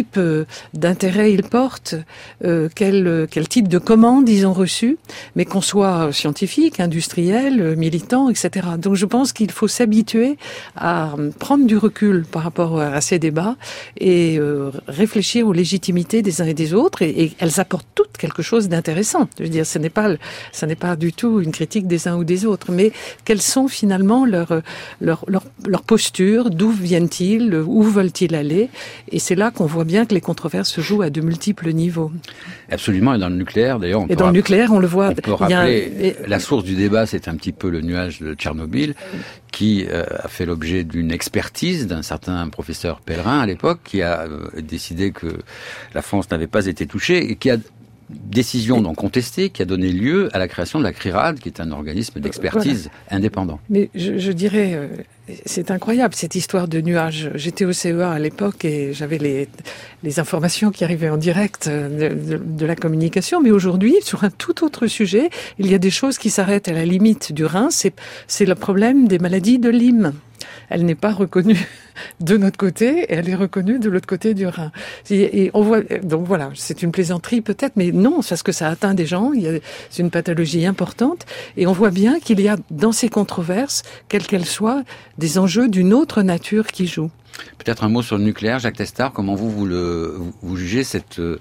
[SPEAKER 3] type euh, d'intérêt ils portent, euh, quel, quel type de commandes ils ont reçues, mais qu'on soit scientifique, industriel, militant, et cetera. Donc je pense qu'il faut s'habituer à prendre du recul par rapport à ces débats et euh, réfléchir aux légitimités des uns et des autres, et, et elles apportent toutes quelque chose d'intéressant. Je veux dire, ce n'est pas, ce n'est pas du tout une critique des uns ou des autres, mais quelles sont finalement leurs leur, leur, leur postures, d'où viennent-ils, où veulent-ils aller, et c'est là qu'on voit bien que les controverses se jouent à de multiples niveaux.
[SPEAKER 2] Absolument, et dans le nucléaire d'ailleurs. On
[SPEAKER 3] et dans le nucléaire, on le voit.
[SPEAKER 2] On peut rappeler, un... la source du débat, c'est un petit peu le nuage de Tchernobyl, qui euh, a fait l'objet d'une expertise d'un certain professeur Pellerin à l'époque, qui a euh, décidé que la France n'avait pas été touchée, et qui a décision non contestée qui a donné lieu à la création de la CRIRAD, qui est un organisme d'expertise voilà. indépendant.
[SPEAKER 3] Mais je, je dirais, euh, c'est incroyable cette histoire de nuages. J'étais au C E A à l'époque et j'avais les, les informations qui arrivaient en direct de, de, de la communication. Mais aujourd'hui, sur un tout autre sujet, il y a des choses qui s'arrêtent à la limite du Rhin. C'est, c'est le problème des maladies de Lyme. Elle n'est pas reconnue de notre côté et elle est reconnue de l'autre côté du Rhin. Et on voit, donc voilà, c'est une plaisanterie peut-être, mais non, parce que ça atteint des gens, il y a, c'est une pathologie importante, et on voit bien qu'il y a dans ces controverses, quelles qu'elles soient, des enjeux d'une autre nature qui jouent.
[SPEAKER 2] Peut-être un mot sur le nucléaire, Jacques Testard, comment vous, vous, le, vous, vous jugez cette... Euh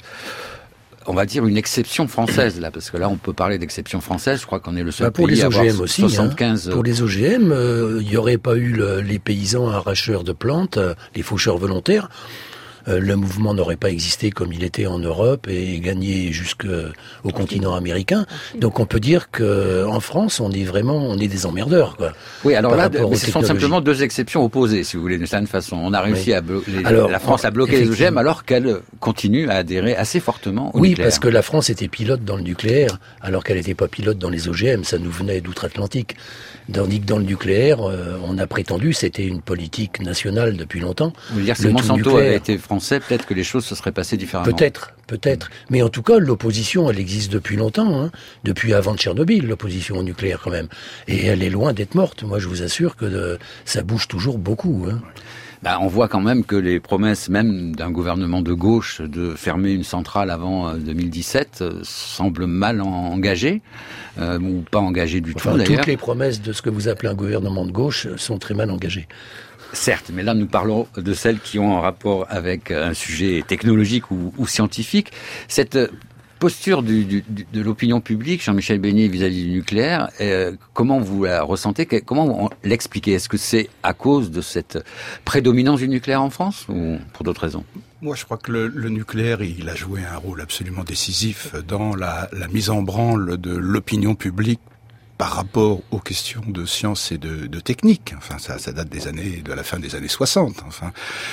[SPEAKER 2] on va dire une exception française là, parce que là on peut parler d'exception française. Je crois qu'on est le seul
[SPEAKER 4] bah pour
[SPEAKER 2] pays
[SPEAKER 4] les
[SPEAKER 2] à
[SPEAKER 4] O G M
[SPEAKER 2] avoir
[SPEAKER 4] aussi,
[SPEAKER 2] soixante-quinze.
[SPEAKER 4] Hein. Pour les O G M, il euh, n'y aurait pas eu le, les paysans arracheurs de plantes, euh, les faucheurs volontaires. Euh, le mouvement n'aurait pas existé comme il était en Europe et gagné jusqu'au continent américain. Donc on peut dire que en France, on est vraiment, on est des emmerdeurs, quoi.
[SPEAKER 2] Oui, alors là, ce sont simplement deux exceptions opposées, si vous voulez, d'une certaine façon. On a réussi oui. à blo- les, alors, la France a bloqué les O G M alors qu'elle continue à adhérer assez fortement au
[SPEAKER 4] oui,
[SPEAKER 2] nucléaire.
[SPEAKER 4] Oui, parce que la France était pilote dans le nucléaire alors qu'elle n'était pas pilote dans les O G M. Ça nous venait d'outre-Atlantique. Tandis que dans le nucléaire, euh, on a prétendu, c'était une politique nationale depuis longtemps.
[SPEAKER 2] Vous voulez dire que si Monsanto avait été français, peut-être que les choses se seraient passées différemment.
[SPEAKER 4] Peut-être, peut-être. Mais en tout cas, l'opposition, elle existe depuis longtemps, hein. Depuis avant Tchernobyl, l'opposition au nucléaire quand même. Et elle est loin d'être morte. Moi, je vous assure que de, ça bouge toujours beaucoup, hein.
[SPEAKER 2] Bah, on voit quand même que les promesses même d'un gouvernement de gauche de fermer une centrale avant deux mille dix-sept euh, semblent mal engagées, euh, ou pas engagées du
[SPEAKER 4] enfin,
[SPEAKER 2] tout d'ailleurs.
[SPEAKER 4] Toutes les promesses de ce que vous appelez un gouvernement de gauche sont très mal engagées.
[SPEAKER 2] Certes, mais là nous parlons de celles qui ont un rapport avec un sujet technologique ou, ou scientifique. Cette posture du, du, de l'opinion publique, Jean-Michel Besnier, vis-à-vis du nucléaire, euh, comment vous la ressentez? Comment vous l'expliquez? Est-ce que c'est à cause de cette prédominance du nucléaire en France ou pour d'autres raisons?
[SPEAKER 6] Moi, je crois que le, le nucléaire, il a joué un rôle absolument décisif dans la, la mise en branle de l'opinion publique par rapport aux questions de science et de, de technique. Enfin, ça, ça date des années, de la fin des années soixante. Enfin,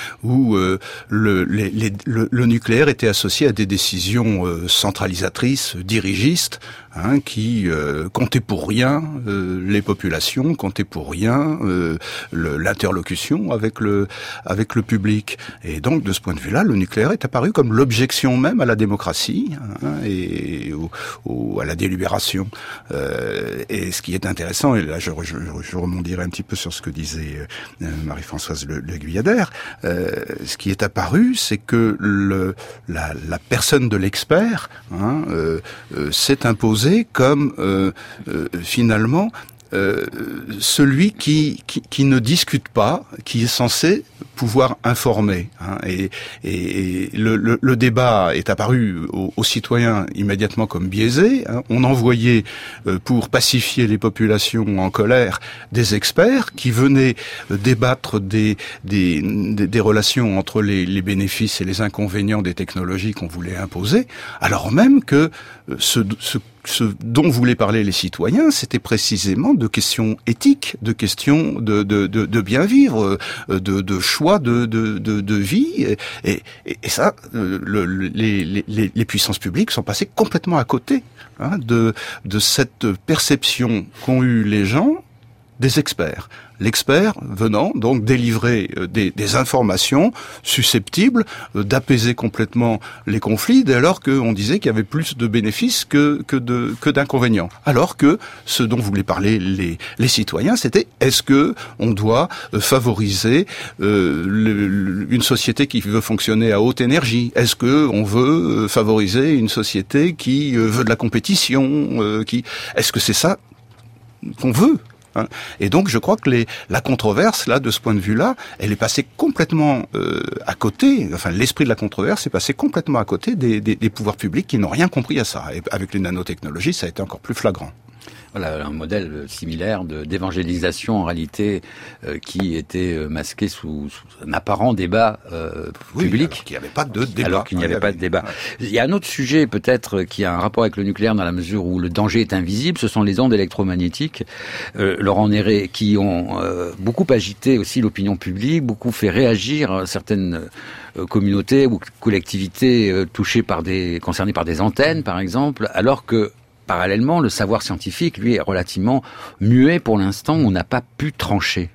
[SPEAKER 6] où euh, le, les, les, le, le nucléaire était associé à des décisions euh, centralisatrices, dirigistes, hein, qui euh, comptaient pour rien euh, les populations, comptaient pour rien euh, le, l'interlocution avec le avec le public. Et donc, de ce point de vue-là, le nucléaire est apparu comme l'objection même à la démocratie, hein, et au, au, à la délibération. Euh, Et ce qui est intéressant, et là je, je, je rebondirai un petit peu sur ce que disait euh, Marie-Françoise Le, Le Guyader, euh, ce qui est apparu, c'est que le, la, la personne de l'expert hein, euh, euh, s'est imposée comme euh, euh, finalement euh, celui qui, qui, qui ne discute pas, qui est censé pouvoir informer. Hein, et et, et le, le, le débat est apparu aux, aux citoyens immédiatement comme biaisé. Hein. On envoyait, euh, pour pacifier les populations en colère, des experts qui venaient euh, débattre des, des, des, des relations entre les, les bénéfices et les inconvénients des technologies qu'on voulait imposer, alors même que euh, ce, ce Ce dont voulaient parler les citoyens, c'était précisément de questions éthiques, de questions de, de, de, de bien vivre, de, de choix de, de, de, de vie. Et, et, et ça, le, les, les, les puissances publiques sont passées complètement à côté hein, de, de cette perception qu'ont eu les gens des experts. L'expert venant donc délivrer des, des informations susceptibles d'apaiser complètement les conflits, dès lors qu'on disait qu'il y avait plus de bénéfices que, que, de, que d'inconvénients. Alors que ce dont voulaient parler les, les citoyens, c'était est-ce que on doit favoriser euh, le, une société qui veut fonctionner à haute énergie? Est-ce que on veut favoriser une société qui veut de la compétition? euh, qui Est-ce que c'est ça qu'on veut? Hein. Et donc, je crois que les, la controverse, là, de ce point de vue-là, elle est passée complètement euh, à côté. Enfin, l'esprit de la controverse est passé complètement à côté des, des, des pouvoirs publics qui n'ont rien compris à ça. Et avec les nanotechnologies, ça a été encore plus flagrant.
[SPEAKER 2] Voilà, un modèle similaire de, d'évangélisation en réalité euh, qui était masqué sous, sous un apparent débat euh,
[SPEAKER 6] oui,
[SPEAKER 2] public.
[SPEAKER 6] Alors qu'il n'y avait pas de débat.
[SPEAKER 2] Alors qu'il n'y avait pas de débat. Il y a un autre sujet peut-être qui a un rapport avec le nucléaire dans la mesure où le danger est invisible, ce sont les ondes électromagnétiques. Euh, Laurent Néré, qui ont euh, beaucoup agité aussi l'opinion publique, beaucoup fait réagir certaines euh, communautés ou collectivités euh, touchées par des, concernées par des antennes par exemple, alors que parallèlement, le savoir scientifique, lui, est relativement muet pour l'instant, on n'a pas pu trancher.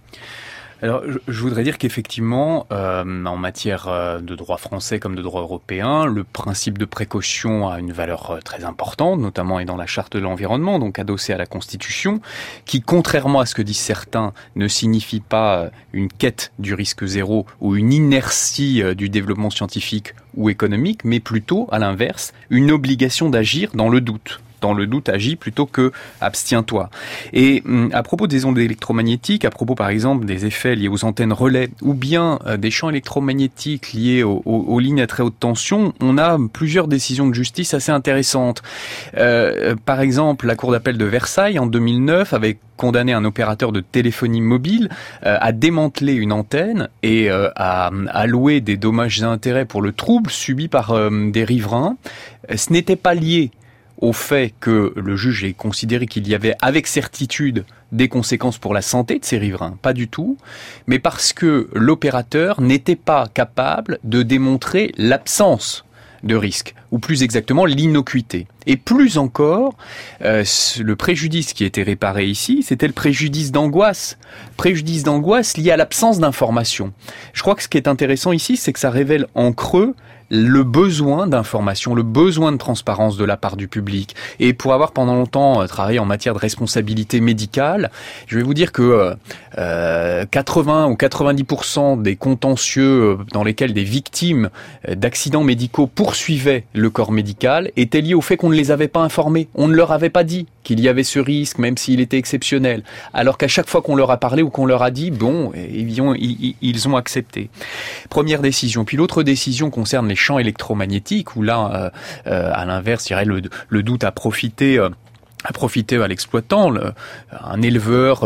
[SPEAKER 5] Alors, je voudrais dire qu'effectivement, euh, en matière de droit français comme de droit européen, le principe de précaution a une valeur très importante, notamment est dans la charte de l'environnement, donc adossée à la Constitution, qui, contrairement à ce que disent certains, ne signifie pas une quête du risque zéro ou une inertie du développement scientifique ou économique, mais plutôt, à l'inverse, une obligation d'agir dans le doute. Dans le doute, agis plutôt que abstiens-toi. Et à propos des ondes électromagnétiques, à propos par exemple des effets liés aux antennes relais ou bien euh, des champs électromagnétiques liés aux, aux, aux lignes à très haute tension, on a plusieurs décisions de justice assez intéressantes. Euh, par exemple, la Cour d'appel de Versailles en deux mille neuf avait condamné un opérateur de téléphonie mobile euh, à démanteler une antenne et euh, à allouer des dommages et intérêts pour le trouble subi par euh, des riverains. Ce n'était pas lié au fait que le juge ait considéré qu'il y avait avec certitude des conséquences pour la santé de ces riverains, pas du tout, mais parce que l'opérateur n'était pas capable de démontrer l'absence de risque, ou plus exactement l'innocuité. Et plus encore, euh, le préjudice qui était réparé ici, c'était le préjudice d'angoisse. Préjudice d'angoisse lié à l'absence d'information. Je crois que ce qui est intéressant ici, c'est que ça révèle en creux le besoin d'information, le besoin de transparence de la part du public. Et pour avoir pendant longtemps travaillé en matière de responsabilité médicale, je vais vous dire que euh, quatre-vingts ou quatre-vingt-dix pour cent des contentieux dans lesquels des victimes d'accidents médicaux poursuivaient le corps médical étaient liés au fait qu'on ne les avait pas informés. On ne leur avait pas dit qu'il y avait ce risque, même s'il était exceptionnel. Alors qu'à chaque fois qu'on leur a parlé ou qu'on leur a dit, bon, ils ont, ils, ils ont accepté. Première décision. Puis l'autre décision concerne les champs électromagnétiques, où là, euh, euh, à l'inverse, je dirais, le, le doute a profité... Euh, a profité à l'exploitant. Le, un éleveur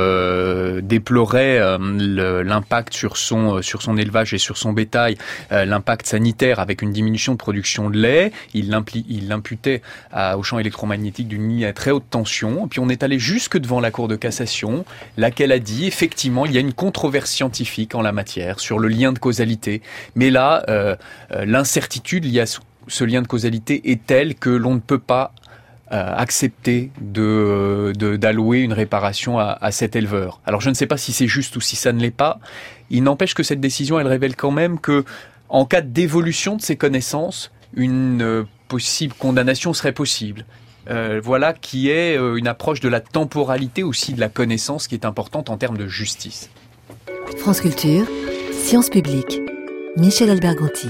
[SPEAKER 5] euh, déplorait euh, le, l'impact sur son sur son élevage et sur son bétail, euh, l'impact sanitaire avec une diminution de production de lait. Il, l'impli, il l'imputait à, au champ électromagnétique d'une ligne à très haute tension. Et puis on est allé jusque devant la Cour de cassation, laquelle a dit effectivement il y a une controverse scientifique en la matière sur le lien de causalité. Mais là, euh, euh, l'incertitude liée à ce, ce lien de causalité est telle que l'on ne peut pas Euh, accepter de, de, d'allouer une réparation à, à cet éleveur. Alors je ne sais pas si c'est juste ou si ça ne l'est pas. Il n'empêche que cette décision, elle révèle quand même que, en cas d'évolution de ces connaissances, une euh, possible condamnation serait possible. Euh, voilà qui est euh, une approche de la temporalité aussi de la connaissance qui est importante en termes de justice.
[SPEAKER 7] France Culture, Sciences Publiques, Michel Alberganti.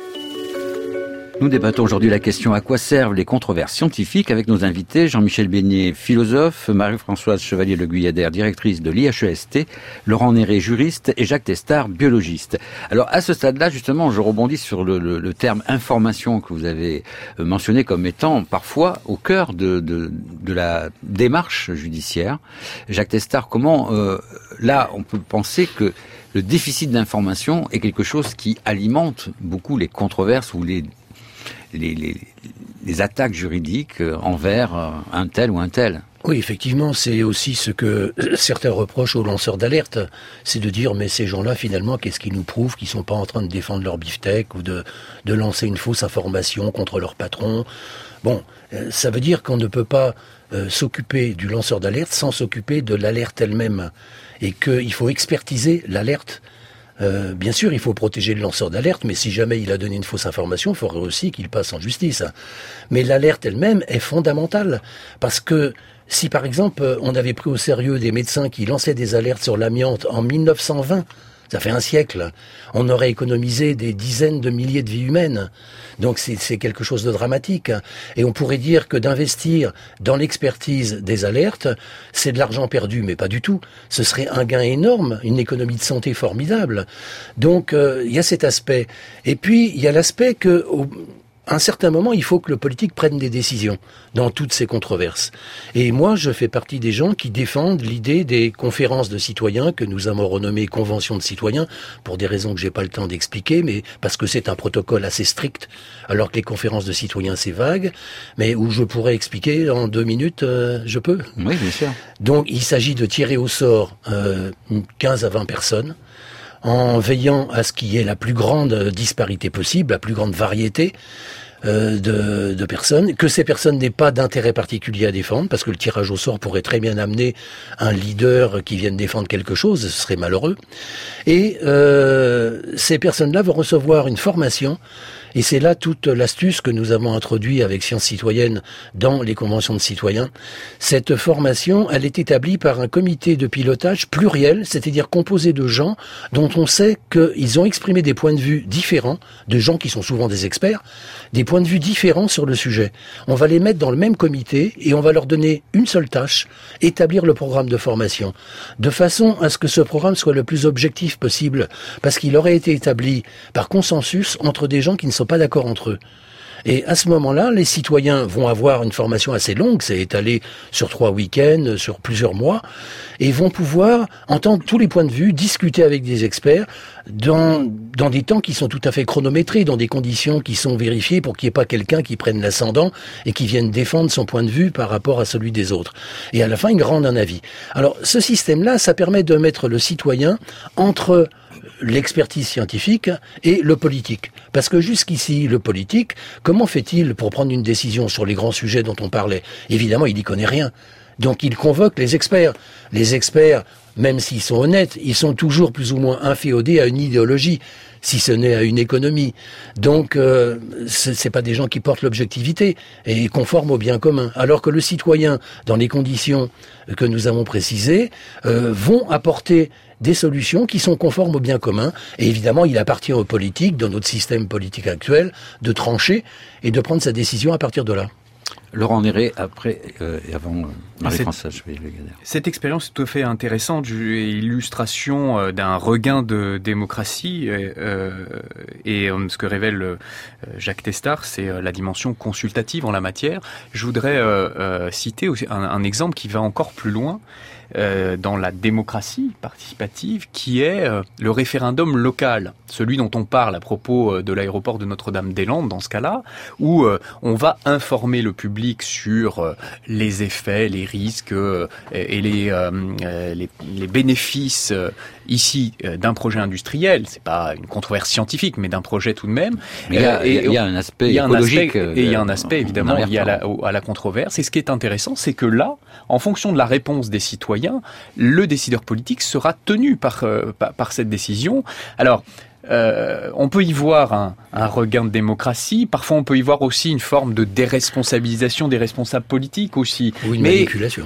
[SPEAKER 2] Nous débattons aujourd'hui la question à quoi servent les controverses scientifiques avec nos invités Jean-Michel Beignet, philosophe, Marie-Françoise Chevalier-Le Guyadère, directrice de l'I H E S T, Laurent Néré, juriste, et Jacques Testard, biologiste. Alors à ce stade-là, justement, je rebondis sur le, le, le terme information que vous avez mentionné comme étant parfois au cœur de, de, de la démarche judiciaire. Jacques Testard, comment euh, là on peut penser que le déficit d'information est quelque chose qui alimente beaucoup les controverses ou les Les, les, les attaques juridiques envers un tel ou un tel?
[SPEAKER 4] Oui, effectivement, c'est aussi ce que certains reprochent aux lanceurs d'alerte, c'est de dire mais ces gens-là finalement qu'est-ce qu'ils nous prouvent qu'ils sont pas en train de défendre leur beefsteak ou de de lancer une fausse information contre leur patron. Bon, ça veut dire qu'on ne peut pas euh, s'occuper du lanceur d'alerte sans s'occuper de l'alerte elle-même et qu'il faut expertiser l'alerte. Euh, bien sûr, il faut protéger le lanceur d'alerte, mais si jamais il a donné une fausse information, il faudrait aussi qu'il passe en justice. Mais l'alerte elle-même est fondamentale parce que si par exemple on avait pris au sérieux des médecins qui lançaient des alertes sur l'amiante en mille neuf cent vingt, ça fait un siècle, on aurait économisé des dizaines de milliers de vies humaines. Donc c'est, c'est quelque chose de dramatique. Et on pourrait dire que d'investir dans l'expertise des alertes, c'est de l'argent perdu, mais pas du tout. Ce serait un gain énorme, une économie de santé formidable. Donc euh, il y a cet aspect. Et puis il y a l'aspect que... Au, à un certain moment, il faut que le politique prenne des décisions dans toutes ces controverses. Et moi, je fais partie des gens qui défendent l'idée des conférences de citoyens que nous avons renommées conventions de citoyens pour des raisons que j'ai pas le temps d'expliquer, mais parce que c'est un protocole assez strict, alors que les conférences de citoyens c'est vague, mais où je pourrais expliquer en deux minutes, euh, je peux.
[SPEAKER 2] Oui, bien sûr.
[SPEAKER 4] Donc, il s'agit de tirer au sort euh, quinze à vingt personnes, en veillant à ce qu'il y ait la plus grande disparité possible, la plus grande variété euh, de, de personnes, que ces personnes n'aient pas d'intérêt particulier à défendre, parce que le tirage au sort pourrait très bien amener un leader qui vienne défendre quelque chose, ce serait malheureux. Et euh, ces personnes-là vont recevoir une formation. Et c'est là toute l'astuce que nous avons introduite avec Sciences Citoyennes dans les conventions de citoyens. Cette formation, elle est établie par un comité de pilotage pluriel, c'est-à-dire composé de gens dont on sait qu'ils ont exprimé des points de vue différents, de gens qui sont souvent des experts, des points de vue différents sur le sujet. On va les mettre dans le même comité et on va leur donner une seule tâche, établir le programme de formation, de façon à ce que ce programme soit le plus objectif possible, parce qu'il aurait été établi par consensus entre des gens qui ne sont pas d'accord entre eux. Et à ce moment-là, les citoyens vont avoir une formation assez longue, c'est étalé sur trois week-ends, sur plusieurs mois, et vont pouvoir entendre tous les points de vue, discuter avec des experts dans, dans des temps qui sont tout à fait chronométrés, dans des conditions qui sont vérifiées pour qu'il n'y ait pas quelqu'un qui prenne l'ascendant et qui vienne défendre son point de vue par rapport à celui des autres. Et à la fin, il rend un avis. Alors, ce système-là, ça permet de mettre le citoyen entre l'expertise scientifique et le politique. Parce que jusqu'ici, le politique, comment fait-il pour prendre une décision sur les grands sujets dont on parlait ? Évidemment, il n'y connaît rien. Donc il convoque les experts. Les experts, même s'ils sont honnêtes, ils sont toujours plus ou moins inféodés à une idéologie, si ce n'est à une économie. Donc euh, c'est, c'est pas des gens qui portent l'objectivité et conformes au bien commun. Alors que le citoyen, dans les conditions que nous avons précisées, euh, vont apporter des solutions qui sont conformes au bien commun. Et évidemment, il appartient aux politiques, dans notre système politique actuel, de trancher et de prendre sa décision à partir de là.
[SPEAKER 2] Laurent Néret, après euh, et avant euh, Marie-Françoise Chevalier-Ganader.
[SPEAKER 5] Cette expérience est tout à fait intéressante, illustration euh, d'un regain de démocratie euh, et euh, ce que révèle euh, Jacques Testard, c'est euh, la dimension consultative en la matière. Je voudrais euh, euh, citer aussi un, un exemple qui va encore plus loin euh, dans la démocratie participative, qui est euh, le référendum local, celui dont on parle à propos euh, de l'aéroport de Notre-Dame-des-Landes dans ce cas-là, où euh, on va informer le public sur euh, les effets, les risques euh, et les, euh, les, les bénéfices euh, ici euh, d'un projet industriel. C'est pas une controverse scientifique, mais d'un projet tout de même.
[SPEAKER 2] Mais il y a, et, il y a un aspect il y a écologique.
[SPEAKER 5] Un aspect, et il y a un aspect évidemment lié à la, à la controverse. Et ce qui est intéressant, c'est que là, en fonction de la réponse des citoyens, le décideur politique sera tenu par, euh, par, par cette décision. Alors, Euh, on peut y voir un, un regain de démocratie. Parfois, on peut y voir aussi une forme de déresponsabilisation des responsables politiques aussi.
[SPEAKER 4] Ou une
[SPEAKER 5] mais,
[SPEAKER 4] manipulation.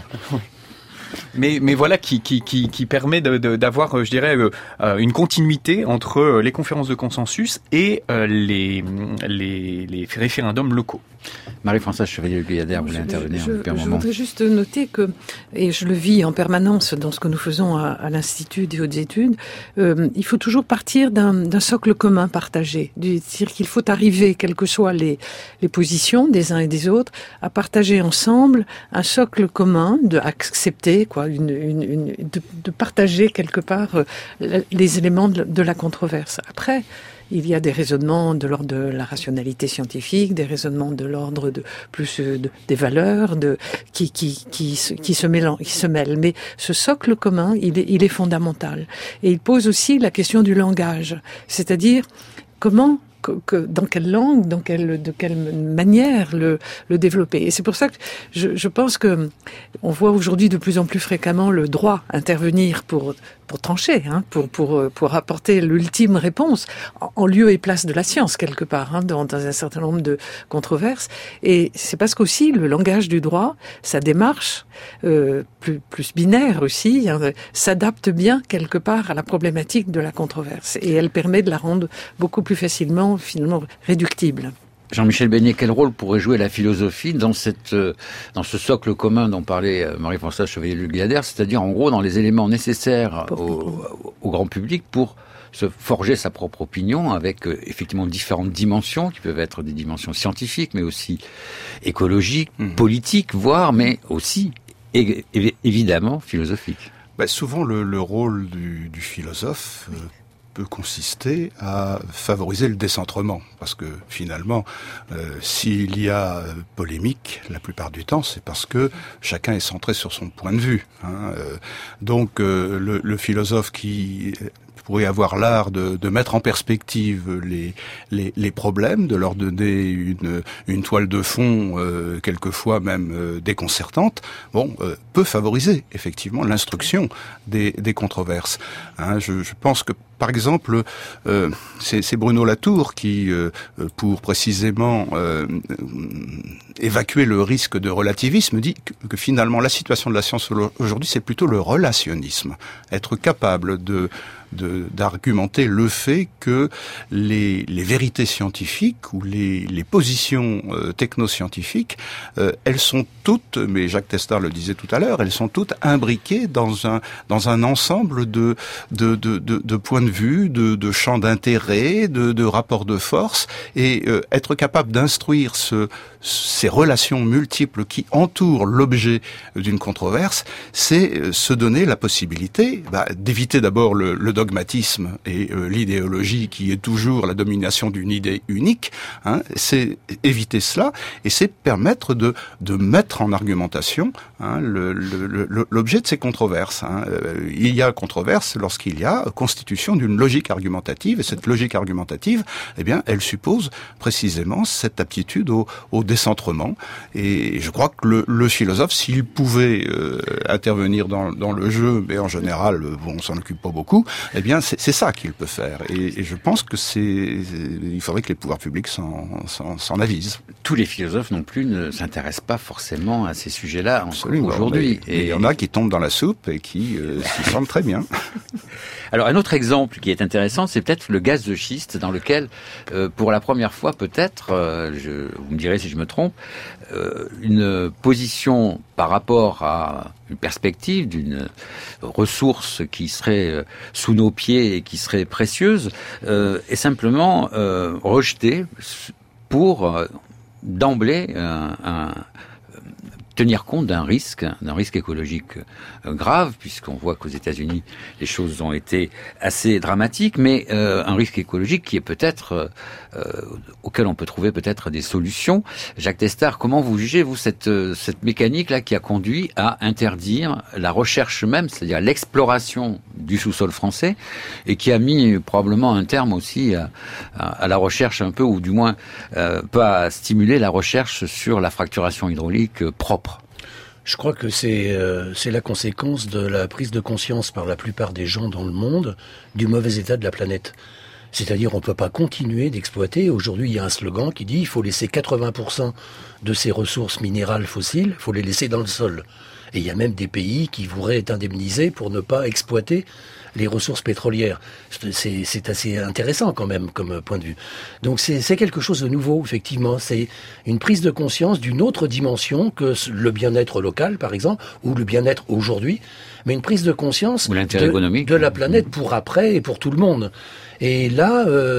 [SPEAKER 5] Mais, mais voilà, qui, qui, qui, qui permet de, de, d'avoir, je dirais, euh, une continuité entre les conférences de consensus et euh, les, les, les référendums locaux.
[SPEAKER 2] Marie-Françoise Chevalier-Ganader voulait intervenir
[SPEAKER 3] je,
[SPEAKER 2] depuis un
[SPEAKER 3] je
[SPEAKER 2] moment.
[SPEAKER 3] voudrais juste noter que, et je le vis en permanence dans ce que nous faisons à, à l'Institut des hautes études, euh, il faut toujours partir d'un, d'un socle commun partagé. C'est-à-dire qu'il faut arriver, quelles que soient les, les positions des uns et des autres, à partager ensemble un socle commun, de accepter, quoi, une, une, une, de, de partager quelque part euh, les éléments de, de la controverse. Après, il y a des raisonnements de l'ordre de la rationalité scientifique, des raisonnements de l'ordre de plus de, des valeurs, de qui qui qui se, qui se mêlent, qui se mêlent. Mais ce socle commun, il est il est fondamental. Et il pose aussi la question du langage, c'est-à-dire comment Que, que, dans quelle langue, dans quelle, de quelle manière le, le développer. Et c'est pour ça que je, je pense que on voit aujourd'hui de plus en plus fréquemment le droit intervenir pour pour trancher, hein, pour pour pour apporter l'ultime réponse en, en lieu et place de la science quelque part, hein, dans, dans un certain nombre de controverses. Et c'est parce qu'aussi le langage du droit, sa démarche euh, plus plus binaire aussi, hein, s'adapte bien quelque part à la problématique de la controverse et elle permet de la rendre beaucoup plus facilement finalement réductible.
[SPEAKER 2] Jean-Michel Besnier, quel rôle pourrait jouer la philosophie dans cette, dans ce socle commun dont parlait Marie-Françoise Chevalier-Luc-Glader, c'est-à-dire en gros dans les éléments nécessaires au, au grand public pour se forger sa propre opinion avec euh, effectivement différentes dimensions qui peuvent être des dimensions scientifiques, mais aussi écologiques, mmh. politiques, voire, mais aussi é- é- évidemment philosophiques.
[SPEAKER 6] Bah, souvent le, le rôle du, du philosophe euh, peut consister à favoriser le décentrement, parce que finalement, euh, s'il y a polémique, la plupart du temps, c'est parce que chacun est centré sur son point de vue. Hein. Euh, donc euh, le, le philosophe qui pourrait avoir l'art de, de mettre en perspective les, les, les problèmes, de leur donner une, une toile de fond, euh, quelquefois même euh, déconcertante, bon, euh, peut favoriser effectivement l'instruction des, des controverses. Hein, je, je pense que par exemple, euh, c'est, c'est Bruno Latour qui, euh, pour précisément euh, évacuer le risque de relativisme, dit que, que finalement la situation de la science aujourd'hui, c'est plutôt le relationnisme. Être capable de, de d'argumenter le fait que les, les vérités scientifiques ou les, les positions euh, technoscientifiques, euh, elles sont toutes, mais Jacques Testard le disait tout à l'heure, elles sont toutes imbriquées dans un dans un ensemble de de de de, de points de vue, de, de champs d'intérêt, de, de rapports de force, et euh, être capable d'instruire ce, ces relations multiples qui entourent l'objet d'une controverse, c'est euh, se donner la possibilité bah, d'éviter d'abord le, le dogmatisme et euh, l'idéologie qui est toujours la domination d'une idée unique. Hein, c'est éviter cela, et c'est permettre de, de mettre en argumentation hein, le, le, le, l'objet de ces controverses. Hein. Euh, il y a controverse lorsqu'il y a constitution d'une logique argumentative, et cette logique argumentative, eh bien, elle suppose précisément cette aptitude au, au décentrement. Et je crois que le, le philosophe, s'il pouvait euh, intervenir dans, dans le jeu, mais en général, bon, on s'en occupe pas beaucoup, eh bien, c'est, c'est ça qu'il peut faire. Et, et je pense que c'est, il faudrait que les pouvoirs publics s'en, s'en, s'en avisent.
[SPEAKER 2] Tous les philosophes non plus ne s'intéressent pas forcément à ces sujets-là Absolument, aujourd'hui.
[SPEAKER 6] Et il y en a qui tombent dans la soupe et qui euh, s'y sentent très bien.
[SPEAKER 2] Alors un autre exemple qui est intéressant, c'est peut-être le gaz de schiste, dans lequel, euh, pour la première fois peut-être, euh, je, vous me direz si je me trompe, euh, une position par rapport à une perspective d'une ressource qui serait euh, sous nos pieds et qui serait précieuse, euh, est simplement euh, rejetée pour euh, d'emblée un, un tenir compte d'un risque, d'un risque écologique grave, puisqu'on voit qu'aux États-Unis, les choses ont été assez dramatiques, mais euh, un risque écologique qui est peut-être, euh, auquel on peut trouver peut-être des solutions. Jacques Testard, comment vous jugez, vous, cette, cette mécanique-là qui a conduit à interdire la recherche même, c'est-à-dire l'exploration du sous-sol français, et qui a mis probablement un terme aussi à, à, à la recherche un peu, ou du moins euh, pas stimuler la recherche sur la fracturation hydraulique propre?
[SPEAKER 4] Je crois que c'est euh, c'est la conséquence de la prise de conscience par la plupart des gens dans le monde du mauvais état de la planète. C'est-à-dire on ne peut pas continuer d'exploiter. Aujourd'hui, il y a un slogan qui dit il faut laisser quatre-vingts pour cent de ces ressources minérales fossiles, il faut les laisser dans le sol. Et il y a même des pays qui voudraient être indemnisés pour ne pas exploiter les ressources pétrolières. C'est, c'est assez intéressant quand même comme point de vue. Donc c'est, c'est quelque chose de nouveau, effectivement. C'est une prise de conscience d'une autre dimension que le bien-être local, par exemple, ou le bien-être aujourd'hui, mais une prise de conscience
[SPEAKER 2] de,
[SPEAKER 4] de la planète pour après et pour tout le monde. Et là, euh,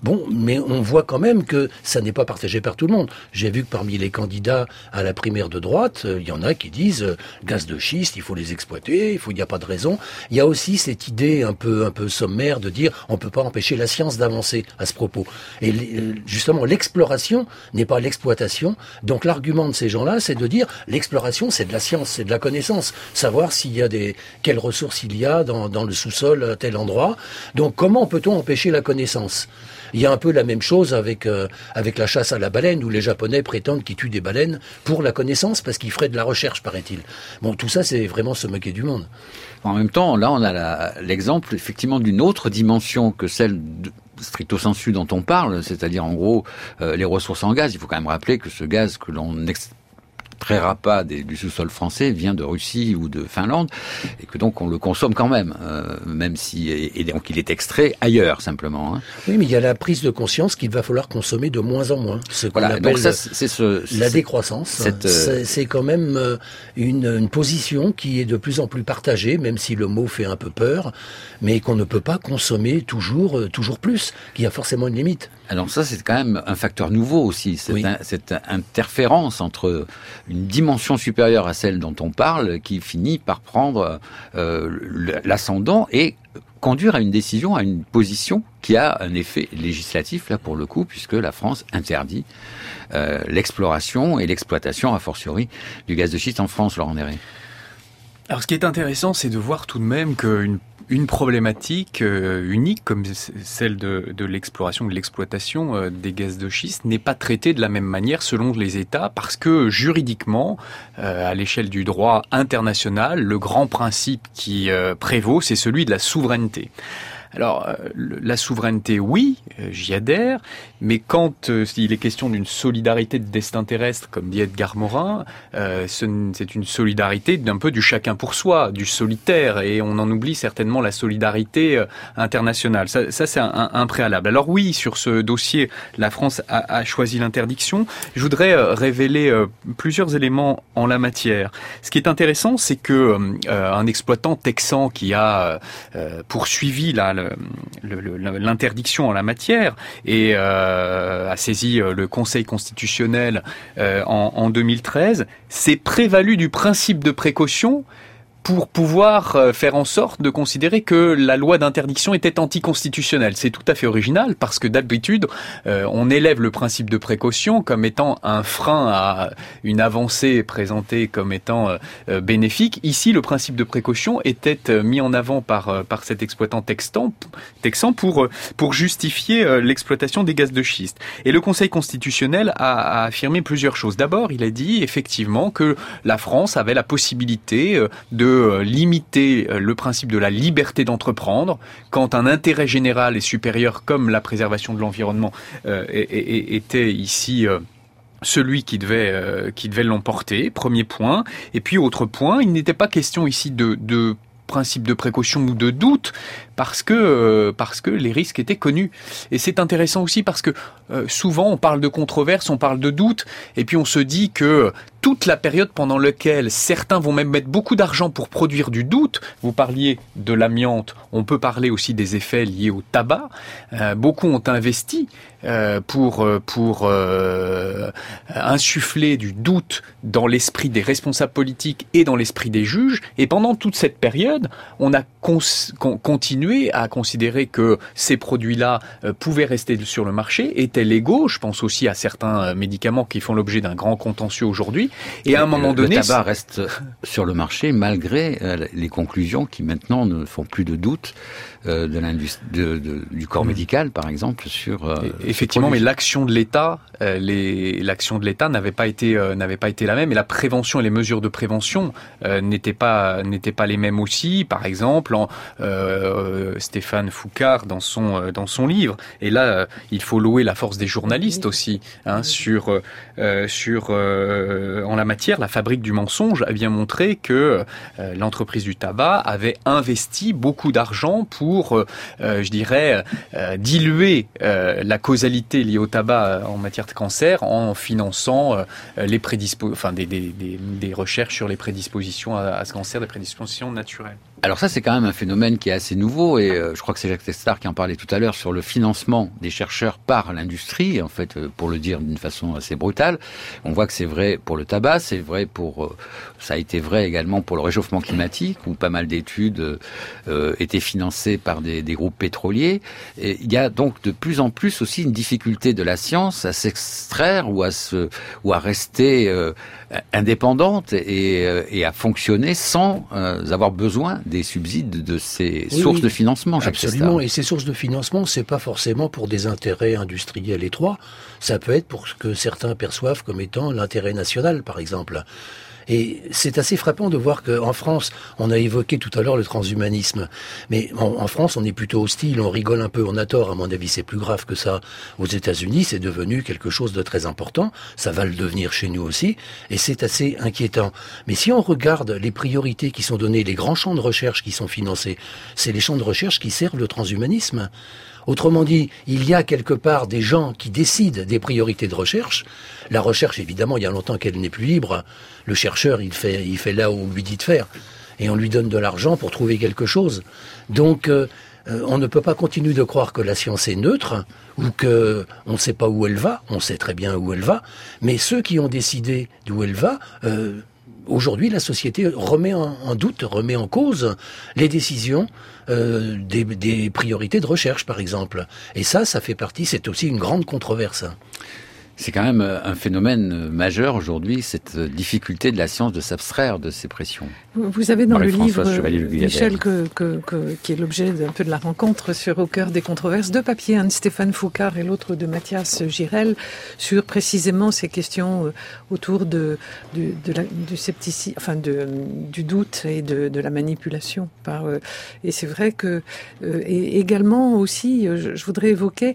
[SPEAKER 4] Bon, mais on voit quand même que ça n'est pas partagé par tout le monde. J'ai vu que parmi les candidats à la primaire de droite, il y en a qui disent euh, gaz de schiste, il faut les exploiter, il faut, il n'y a pas de raison. Il y a aussi cette idée un peu, un peu sommaire de dire on peut pas empêcher la science d'avancer à ce propos. Et justement, l'exploration n'est pas l'exploitation. Donc l'argument de ces gens-là, c'est de dire l'exploration, c'est de la science, c'est de la connaissance, savoir s'il y a des quelles ressources il y a dans, dans le sous-sol à tel endroit. Donc comment peut-on empêcher la connaissance ? Il y a un peu la même chose avec euh, avec la chasse à la baleine, où les Japonais prétendent qu'ils tuent des baleines pour la connaissance, parce qu'ils feraient de la recherche, paraît-il. Bon, tout ça, c'est vraiment se moquer du monde.
[SPEAKER 2] En même temps, là, on a la, l'exemple, effectivement, d'une autre dimension que celle de, stricto sensu dont on parle, c'est-à-dire, en gros, euh, les ressources en gaz. Il faut quand même rappeler que ce gaz que l'on ex- extraira pas des, du sous-sol français vient de Russie ou de Finlande, et que donc on le consomme quand même, euh, même si et, et donc il est extrait ailleurs simplement. Hein.
[SPEAKER 4] Oui, mais il y a la prise de conscience qu'il va falloir consommer de moins en moins. Ce qu'on
[SPEAKER 2] voilà,
[SPEAKER 4] appelle
[SPEAKER 2] donc ça, c'est ce,
[SPEAKER 4] la
[SPEAKER 2] c'est,
[SPEAKER 4] décroissance. Cette, c'est, c'est quand même une, une position qui est de plus en plus partagée, même si le mot fait un peu peur, mais qu'on ne peut pas consommer toujours, toujours plus, qu'il y a forcément une limite.
[SPEAKER 2] Alors ça, c'est quand même un facteur nouveau aussi, cette, oui. un, cette interférence entre une dimension supérieure à celle dont on parle, qui finit par prendre euh, l'ascendant et conduire à une décision, à une position qui a un effet législatif, là pour le coup, puisque la France interdit euh, l'exploration et l'exploitation, a fortiori, du gaz de schiste en France, Laurent Néret.
[SPEAKER 5] Alors ce qui est intéressant, c'est de voir tout de même qu'une une problématique euh, unique comme celle de, de l'exploration, de l'exploitation euh, des gaz de schiste n'est pas traitée de la même manière selon les États, parce que juridiquement, euh, à l'échelle du droit international, le grand principe qui euh, prévaut, c'est celui de la souveraineté. Alors, euh, la souveraineté, oui, euh, j'y adhère, mais quand euh, il est question d'une solidarité de destin terrestre, comme dit Edgar Morin, euh, ce, c'est une solidarité d'un peu du chacun pour soi, du solitaire, et on en oublie certainement la solidarité euh, internationale. Ça, ça c'est un, un préalable. Alors oui, sur ce dossier, la France a, a choisi l'interdiction. Je voudrais euh, révéler euh, plusieurs éléments en la matière. Ce qui est intéressant, c'est que euh, un exploitant texan qui a euh, poursuivi la Le, le, l'interdiction en la matière et euh, a saisi le Conseil constitutionnel euh, en, en deux mille treize, s'est prévalu du principe de précaution pour pouvoir faire en sorte de considérer que la loi d'interdiction était anticonstitutionnelle. C'est tout à fait original parce que d'habitude, euh, on élève le principe de précaution comme étant un frein à une avancée présentée comme étant euh, bénéfique. Ici, le principe de précaution était mis en avant par par cet exploitant texan, texan pour pour justifier euh, l'exploitation des gaz de schiste. Et le Conseil constitutionnel a, a affirmé plusieurs choses. D'abord, il a dit effectivement que la France avait la possibilité euh, de limiter le principe de la liberté d'entreprendre quand un intérêt général est supérieur, comme la préservation de l'environnement euh, était ici euh, celui qui devait euh, qui devait l'emporter. Premier point. Et puis autre point, il n'était pas question ici de, de principe de précaution ou de doute, parce que euh, parce que les risques étaient connus. Et c'est intéressant aussi parce que euh, souvent on parle de controverse, on parle de doute, et puis on se dit que toute la période pendant laquelle certains vont même mettre beaucoup d'argent pour produire du doute, vous parliez de l'amiante, on peut parler aussi des effets liés au tabac, euh, beaucoup ont investi euh, pour pour euh, insuffler du doute dans l'esprit des responsables politiques et dans l'esprit des juges, et pendant toute cette période, on a cons- con- continué à considérer que ces produits-là euh, pouvaient rester sur le marché, étaient légaux. Je pense aussi à certains euh, médicaments qui font l'objet d'un grand contentieux aujourd'hui. Et à un moment donné,
[SPEAKER 2] le tabac reste sur le marché malgré euh, les conclusions qui maintenant ne font plus de doute euh, de l'industrie, de, de, du corps médical, par exemple, sur. Euh,
[SPEAKER 5] Effectivement, mais l'action de l'État, euh, les, l'action de l'État n'avait pas été euh, n'avait pas été la même, et la prévention et les mesures de prévention euh, n'étaient pas n'étaient pas les mêmes aussi. Par exemple, en, euh, Stéphane Foucard dans son euh, dans son livre. Et là, euh, il faut louer la force des journalistes aussi, hein, sur euh, sur euh, en la matière. La fabrique du mensonge a bien montré que euh, l'entreprise du tabac avait investi beaucoup d'argent pour, euh, je dirais, euh, diluer euh, la causalité liée au tabac en matière de cancer en finançant euh, les prédispo- enfin des, des, des, des recherches sur les prédispositions à, à ce cancer, des prédispositions naturelles.
[SPEAKER 2] Alors ça, c'est quand même un phénomène qui est assez nouveau et euh, je crois que c'est Jacques Testard qui en parlait tout à l'heure sur le financement des chercheurs par l'industrie, en fait, euh, pour le dire d'une façon assez brutale. On voit que c'est vrai pour le tabac, c'est vrai pour... Euh, ça a été vrai également pour le réchauffement climatique, où pas mal d'études euh, étaient financées par des, des groupes pétroliers. Et il y a donc de plus en plus aussi une difficulté de la science à s'extraire ou à, se, ou à rester euh, indépendante et, euh, et à fonctionner sans euh, avoir besoin des subsides de ces
[SPEAKER 4] oui,
[SPEAKER 2] sources
[SPEAKER 4] oui,
[SPEAKER 2] de financement.
[SPEAKER 4] Absolument. Et ces sources de financement, c'est pas forcément pour des intérêts industriels étroits. Ça peut être pour ce que certains perçoivent comme étant l'intérêt national, par exemple. Et c'est assez frappant de voir qu'en France, on a évoqué tout à l'heure le transhumanisme, mais en, en France, on est plutôt hostile, on rigole un peu, on a tort, à mon avis, c'est plus grave que ça. Aux États-Unis, c'est devenu quelque chose de très important, ça va le devenir chez nous aussi, et c'est assez inquiétant. Mais si on regarde les priorités qui sont données, les grands champs de recherche qui sont financés, c'est les champs de recherche qui servent le transhumanisme. Autrement dit, il y a quelque part des gens qui décident des priorités de recherche. La recherche, évidemment, il y a longtemps qu'elle n'est plus libre. Le chercheur, il fait, il fait là où on lui dit de faire. Et on lui donne de l'argent pour trouver quelque chose. Donc, euh, on ne peut pas continuer de croire que la science est neutre ou que on ne sait pas où elle va. On sait très bien où elle va. Mais ceux qui ont décidé d'où elle va... Euh, Aujourd'hui, la société remet en, en doute, remet en cause les décisions euh, des, des priorités de recherche, par exemple. Et ça, ça fait partie, c'est aussi une grande controverse.
[SPEAKER 2] C'est quand même un phénomène majeur aujourd'hui, cette difficulté de la science de s'abstraire de ces pressions.
[SPEAKER 3] Vous avez dans le livre,
[SPEAKER 2] Chevalier-Leguyadère,
[SPEAKER 3] Michel, que, que, que, qui est l'objet d'un peu de la rencontre sur Au cœur des controverses, deux papiers, un de Stéphane Foucard et l'autre de Mathias Girel, sur précisément ces questions autour de, de, de la, du scepticisme, enfin de, du doute et de, de la manipulation. Par, et c'est vrai que, et également aussi, je, je voudrais évoquer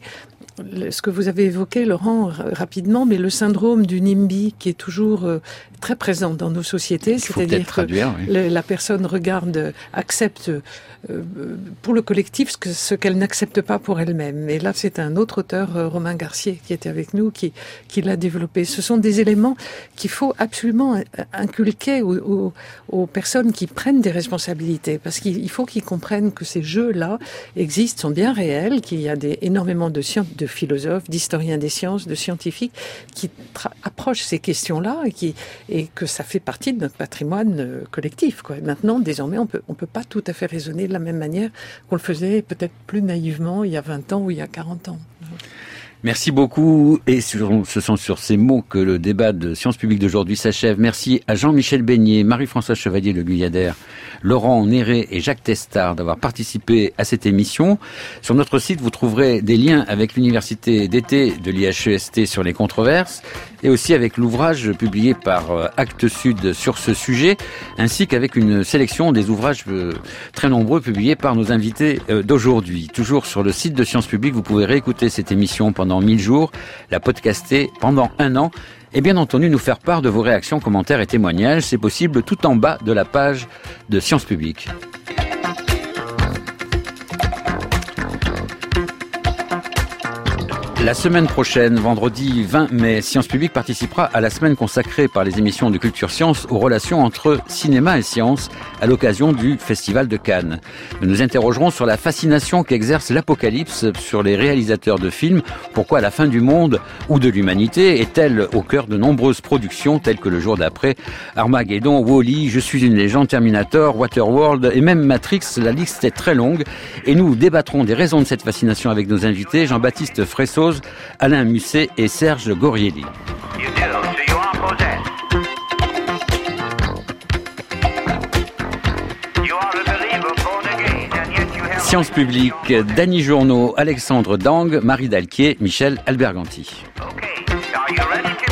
[SPEAKER 3] ce que vous avez évoqué, Laurent, rapidement, mais le syndrome du NIMBY qui est toujours euh, très présent dans nos sociétés, c'est-à-dire que
[SPEAKER 2] traduire, oui.
[SPEAKER 3] le, la personne regarde, accepte euh, pour le collectif ce, que, ce qu'elle n'accepte pas pour elle-même. Et là, c'est un autre auteur, euh, Romain Garcier, qui était avec nous, qui, qui l'a développé. Ce sont des éléments qu'il faut absolument inculquer aux, aux, aux personnes qui prennent des responsabilités, parce qu'il faut qu'ils comprennent que ces jeux-là existent, sont bien réels, qu'il y a des, énormément de sciences, de philosophes, d'historiens des sciences, de scientifiques qui tra- approchent ces questions-là et, qui, et que ça fait partie de notre patrimoine euh, collectif, quoi. Maintenant, désormais, on peut, on peut pas tout à fait raisonner de la même manière qu'on le faisait peut-être plus naïvement il y a vingt ans ou il y a quarante ans.
[SPEAKER 2] Merci beaucoup, et sur, ce sont sur ces mots que le débat de Sciences Publiques d'aujourd'hui s'achève. Merci à Jean-Michel Beignet, Marie-Françoise Chevalier-Leguyadère, Laurent Néré et Jacques Testard d'avoir participé à cette émission. Sur notre site, vous trouverez des liens avec l'université d'été de l'I H E S T sur les controverses, et aussi avec l'ouvrage publié par Actes Sud sur ce sujet, ainsi qu'avec une sélection des ouvrages très nombreux publiés par nos invités d'aujourd'hui. Toujours sur le site de Sciences Publiques, vous pouvez réécouter cette émission pendant mille jours, la podcaster pendant un an, et bien entendu nous faire part de vos réactions, commentaires et témoignages. C'est possible tout en bas de la page de Sciences Publiques. La semaine prochaine, vendredi vingt mai, Sciences Publiques participera à la semaine consacrée par les émissions de Culture Science aux relations entre cinéma et science à l'occasion du Festival de Cannes. Nous nous interrogerons sur la fascination qu'exerce l'apocalypse sur les réalisateurs de films. Pourquoi la fin du monde ou de l'humanité est-elle au cœur de nombreuses productions telles que Le Jour d'après, Armageddon, Wall-E, Je suis une légende, Terminator, Waterworld et même Matrix. La liste est très longue et nous débattrons des raisons de cette fascination avec nos invités Jean-Baptiste Fressoz, Alain Musset et Serge Gorielli. Sciences Publiques, Dany Journeau, Alexandre Dang, Marie Dalquier, Michel Alberganti.
[SPEAKER 8] Okay. Are you ready to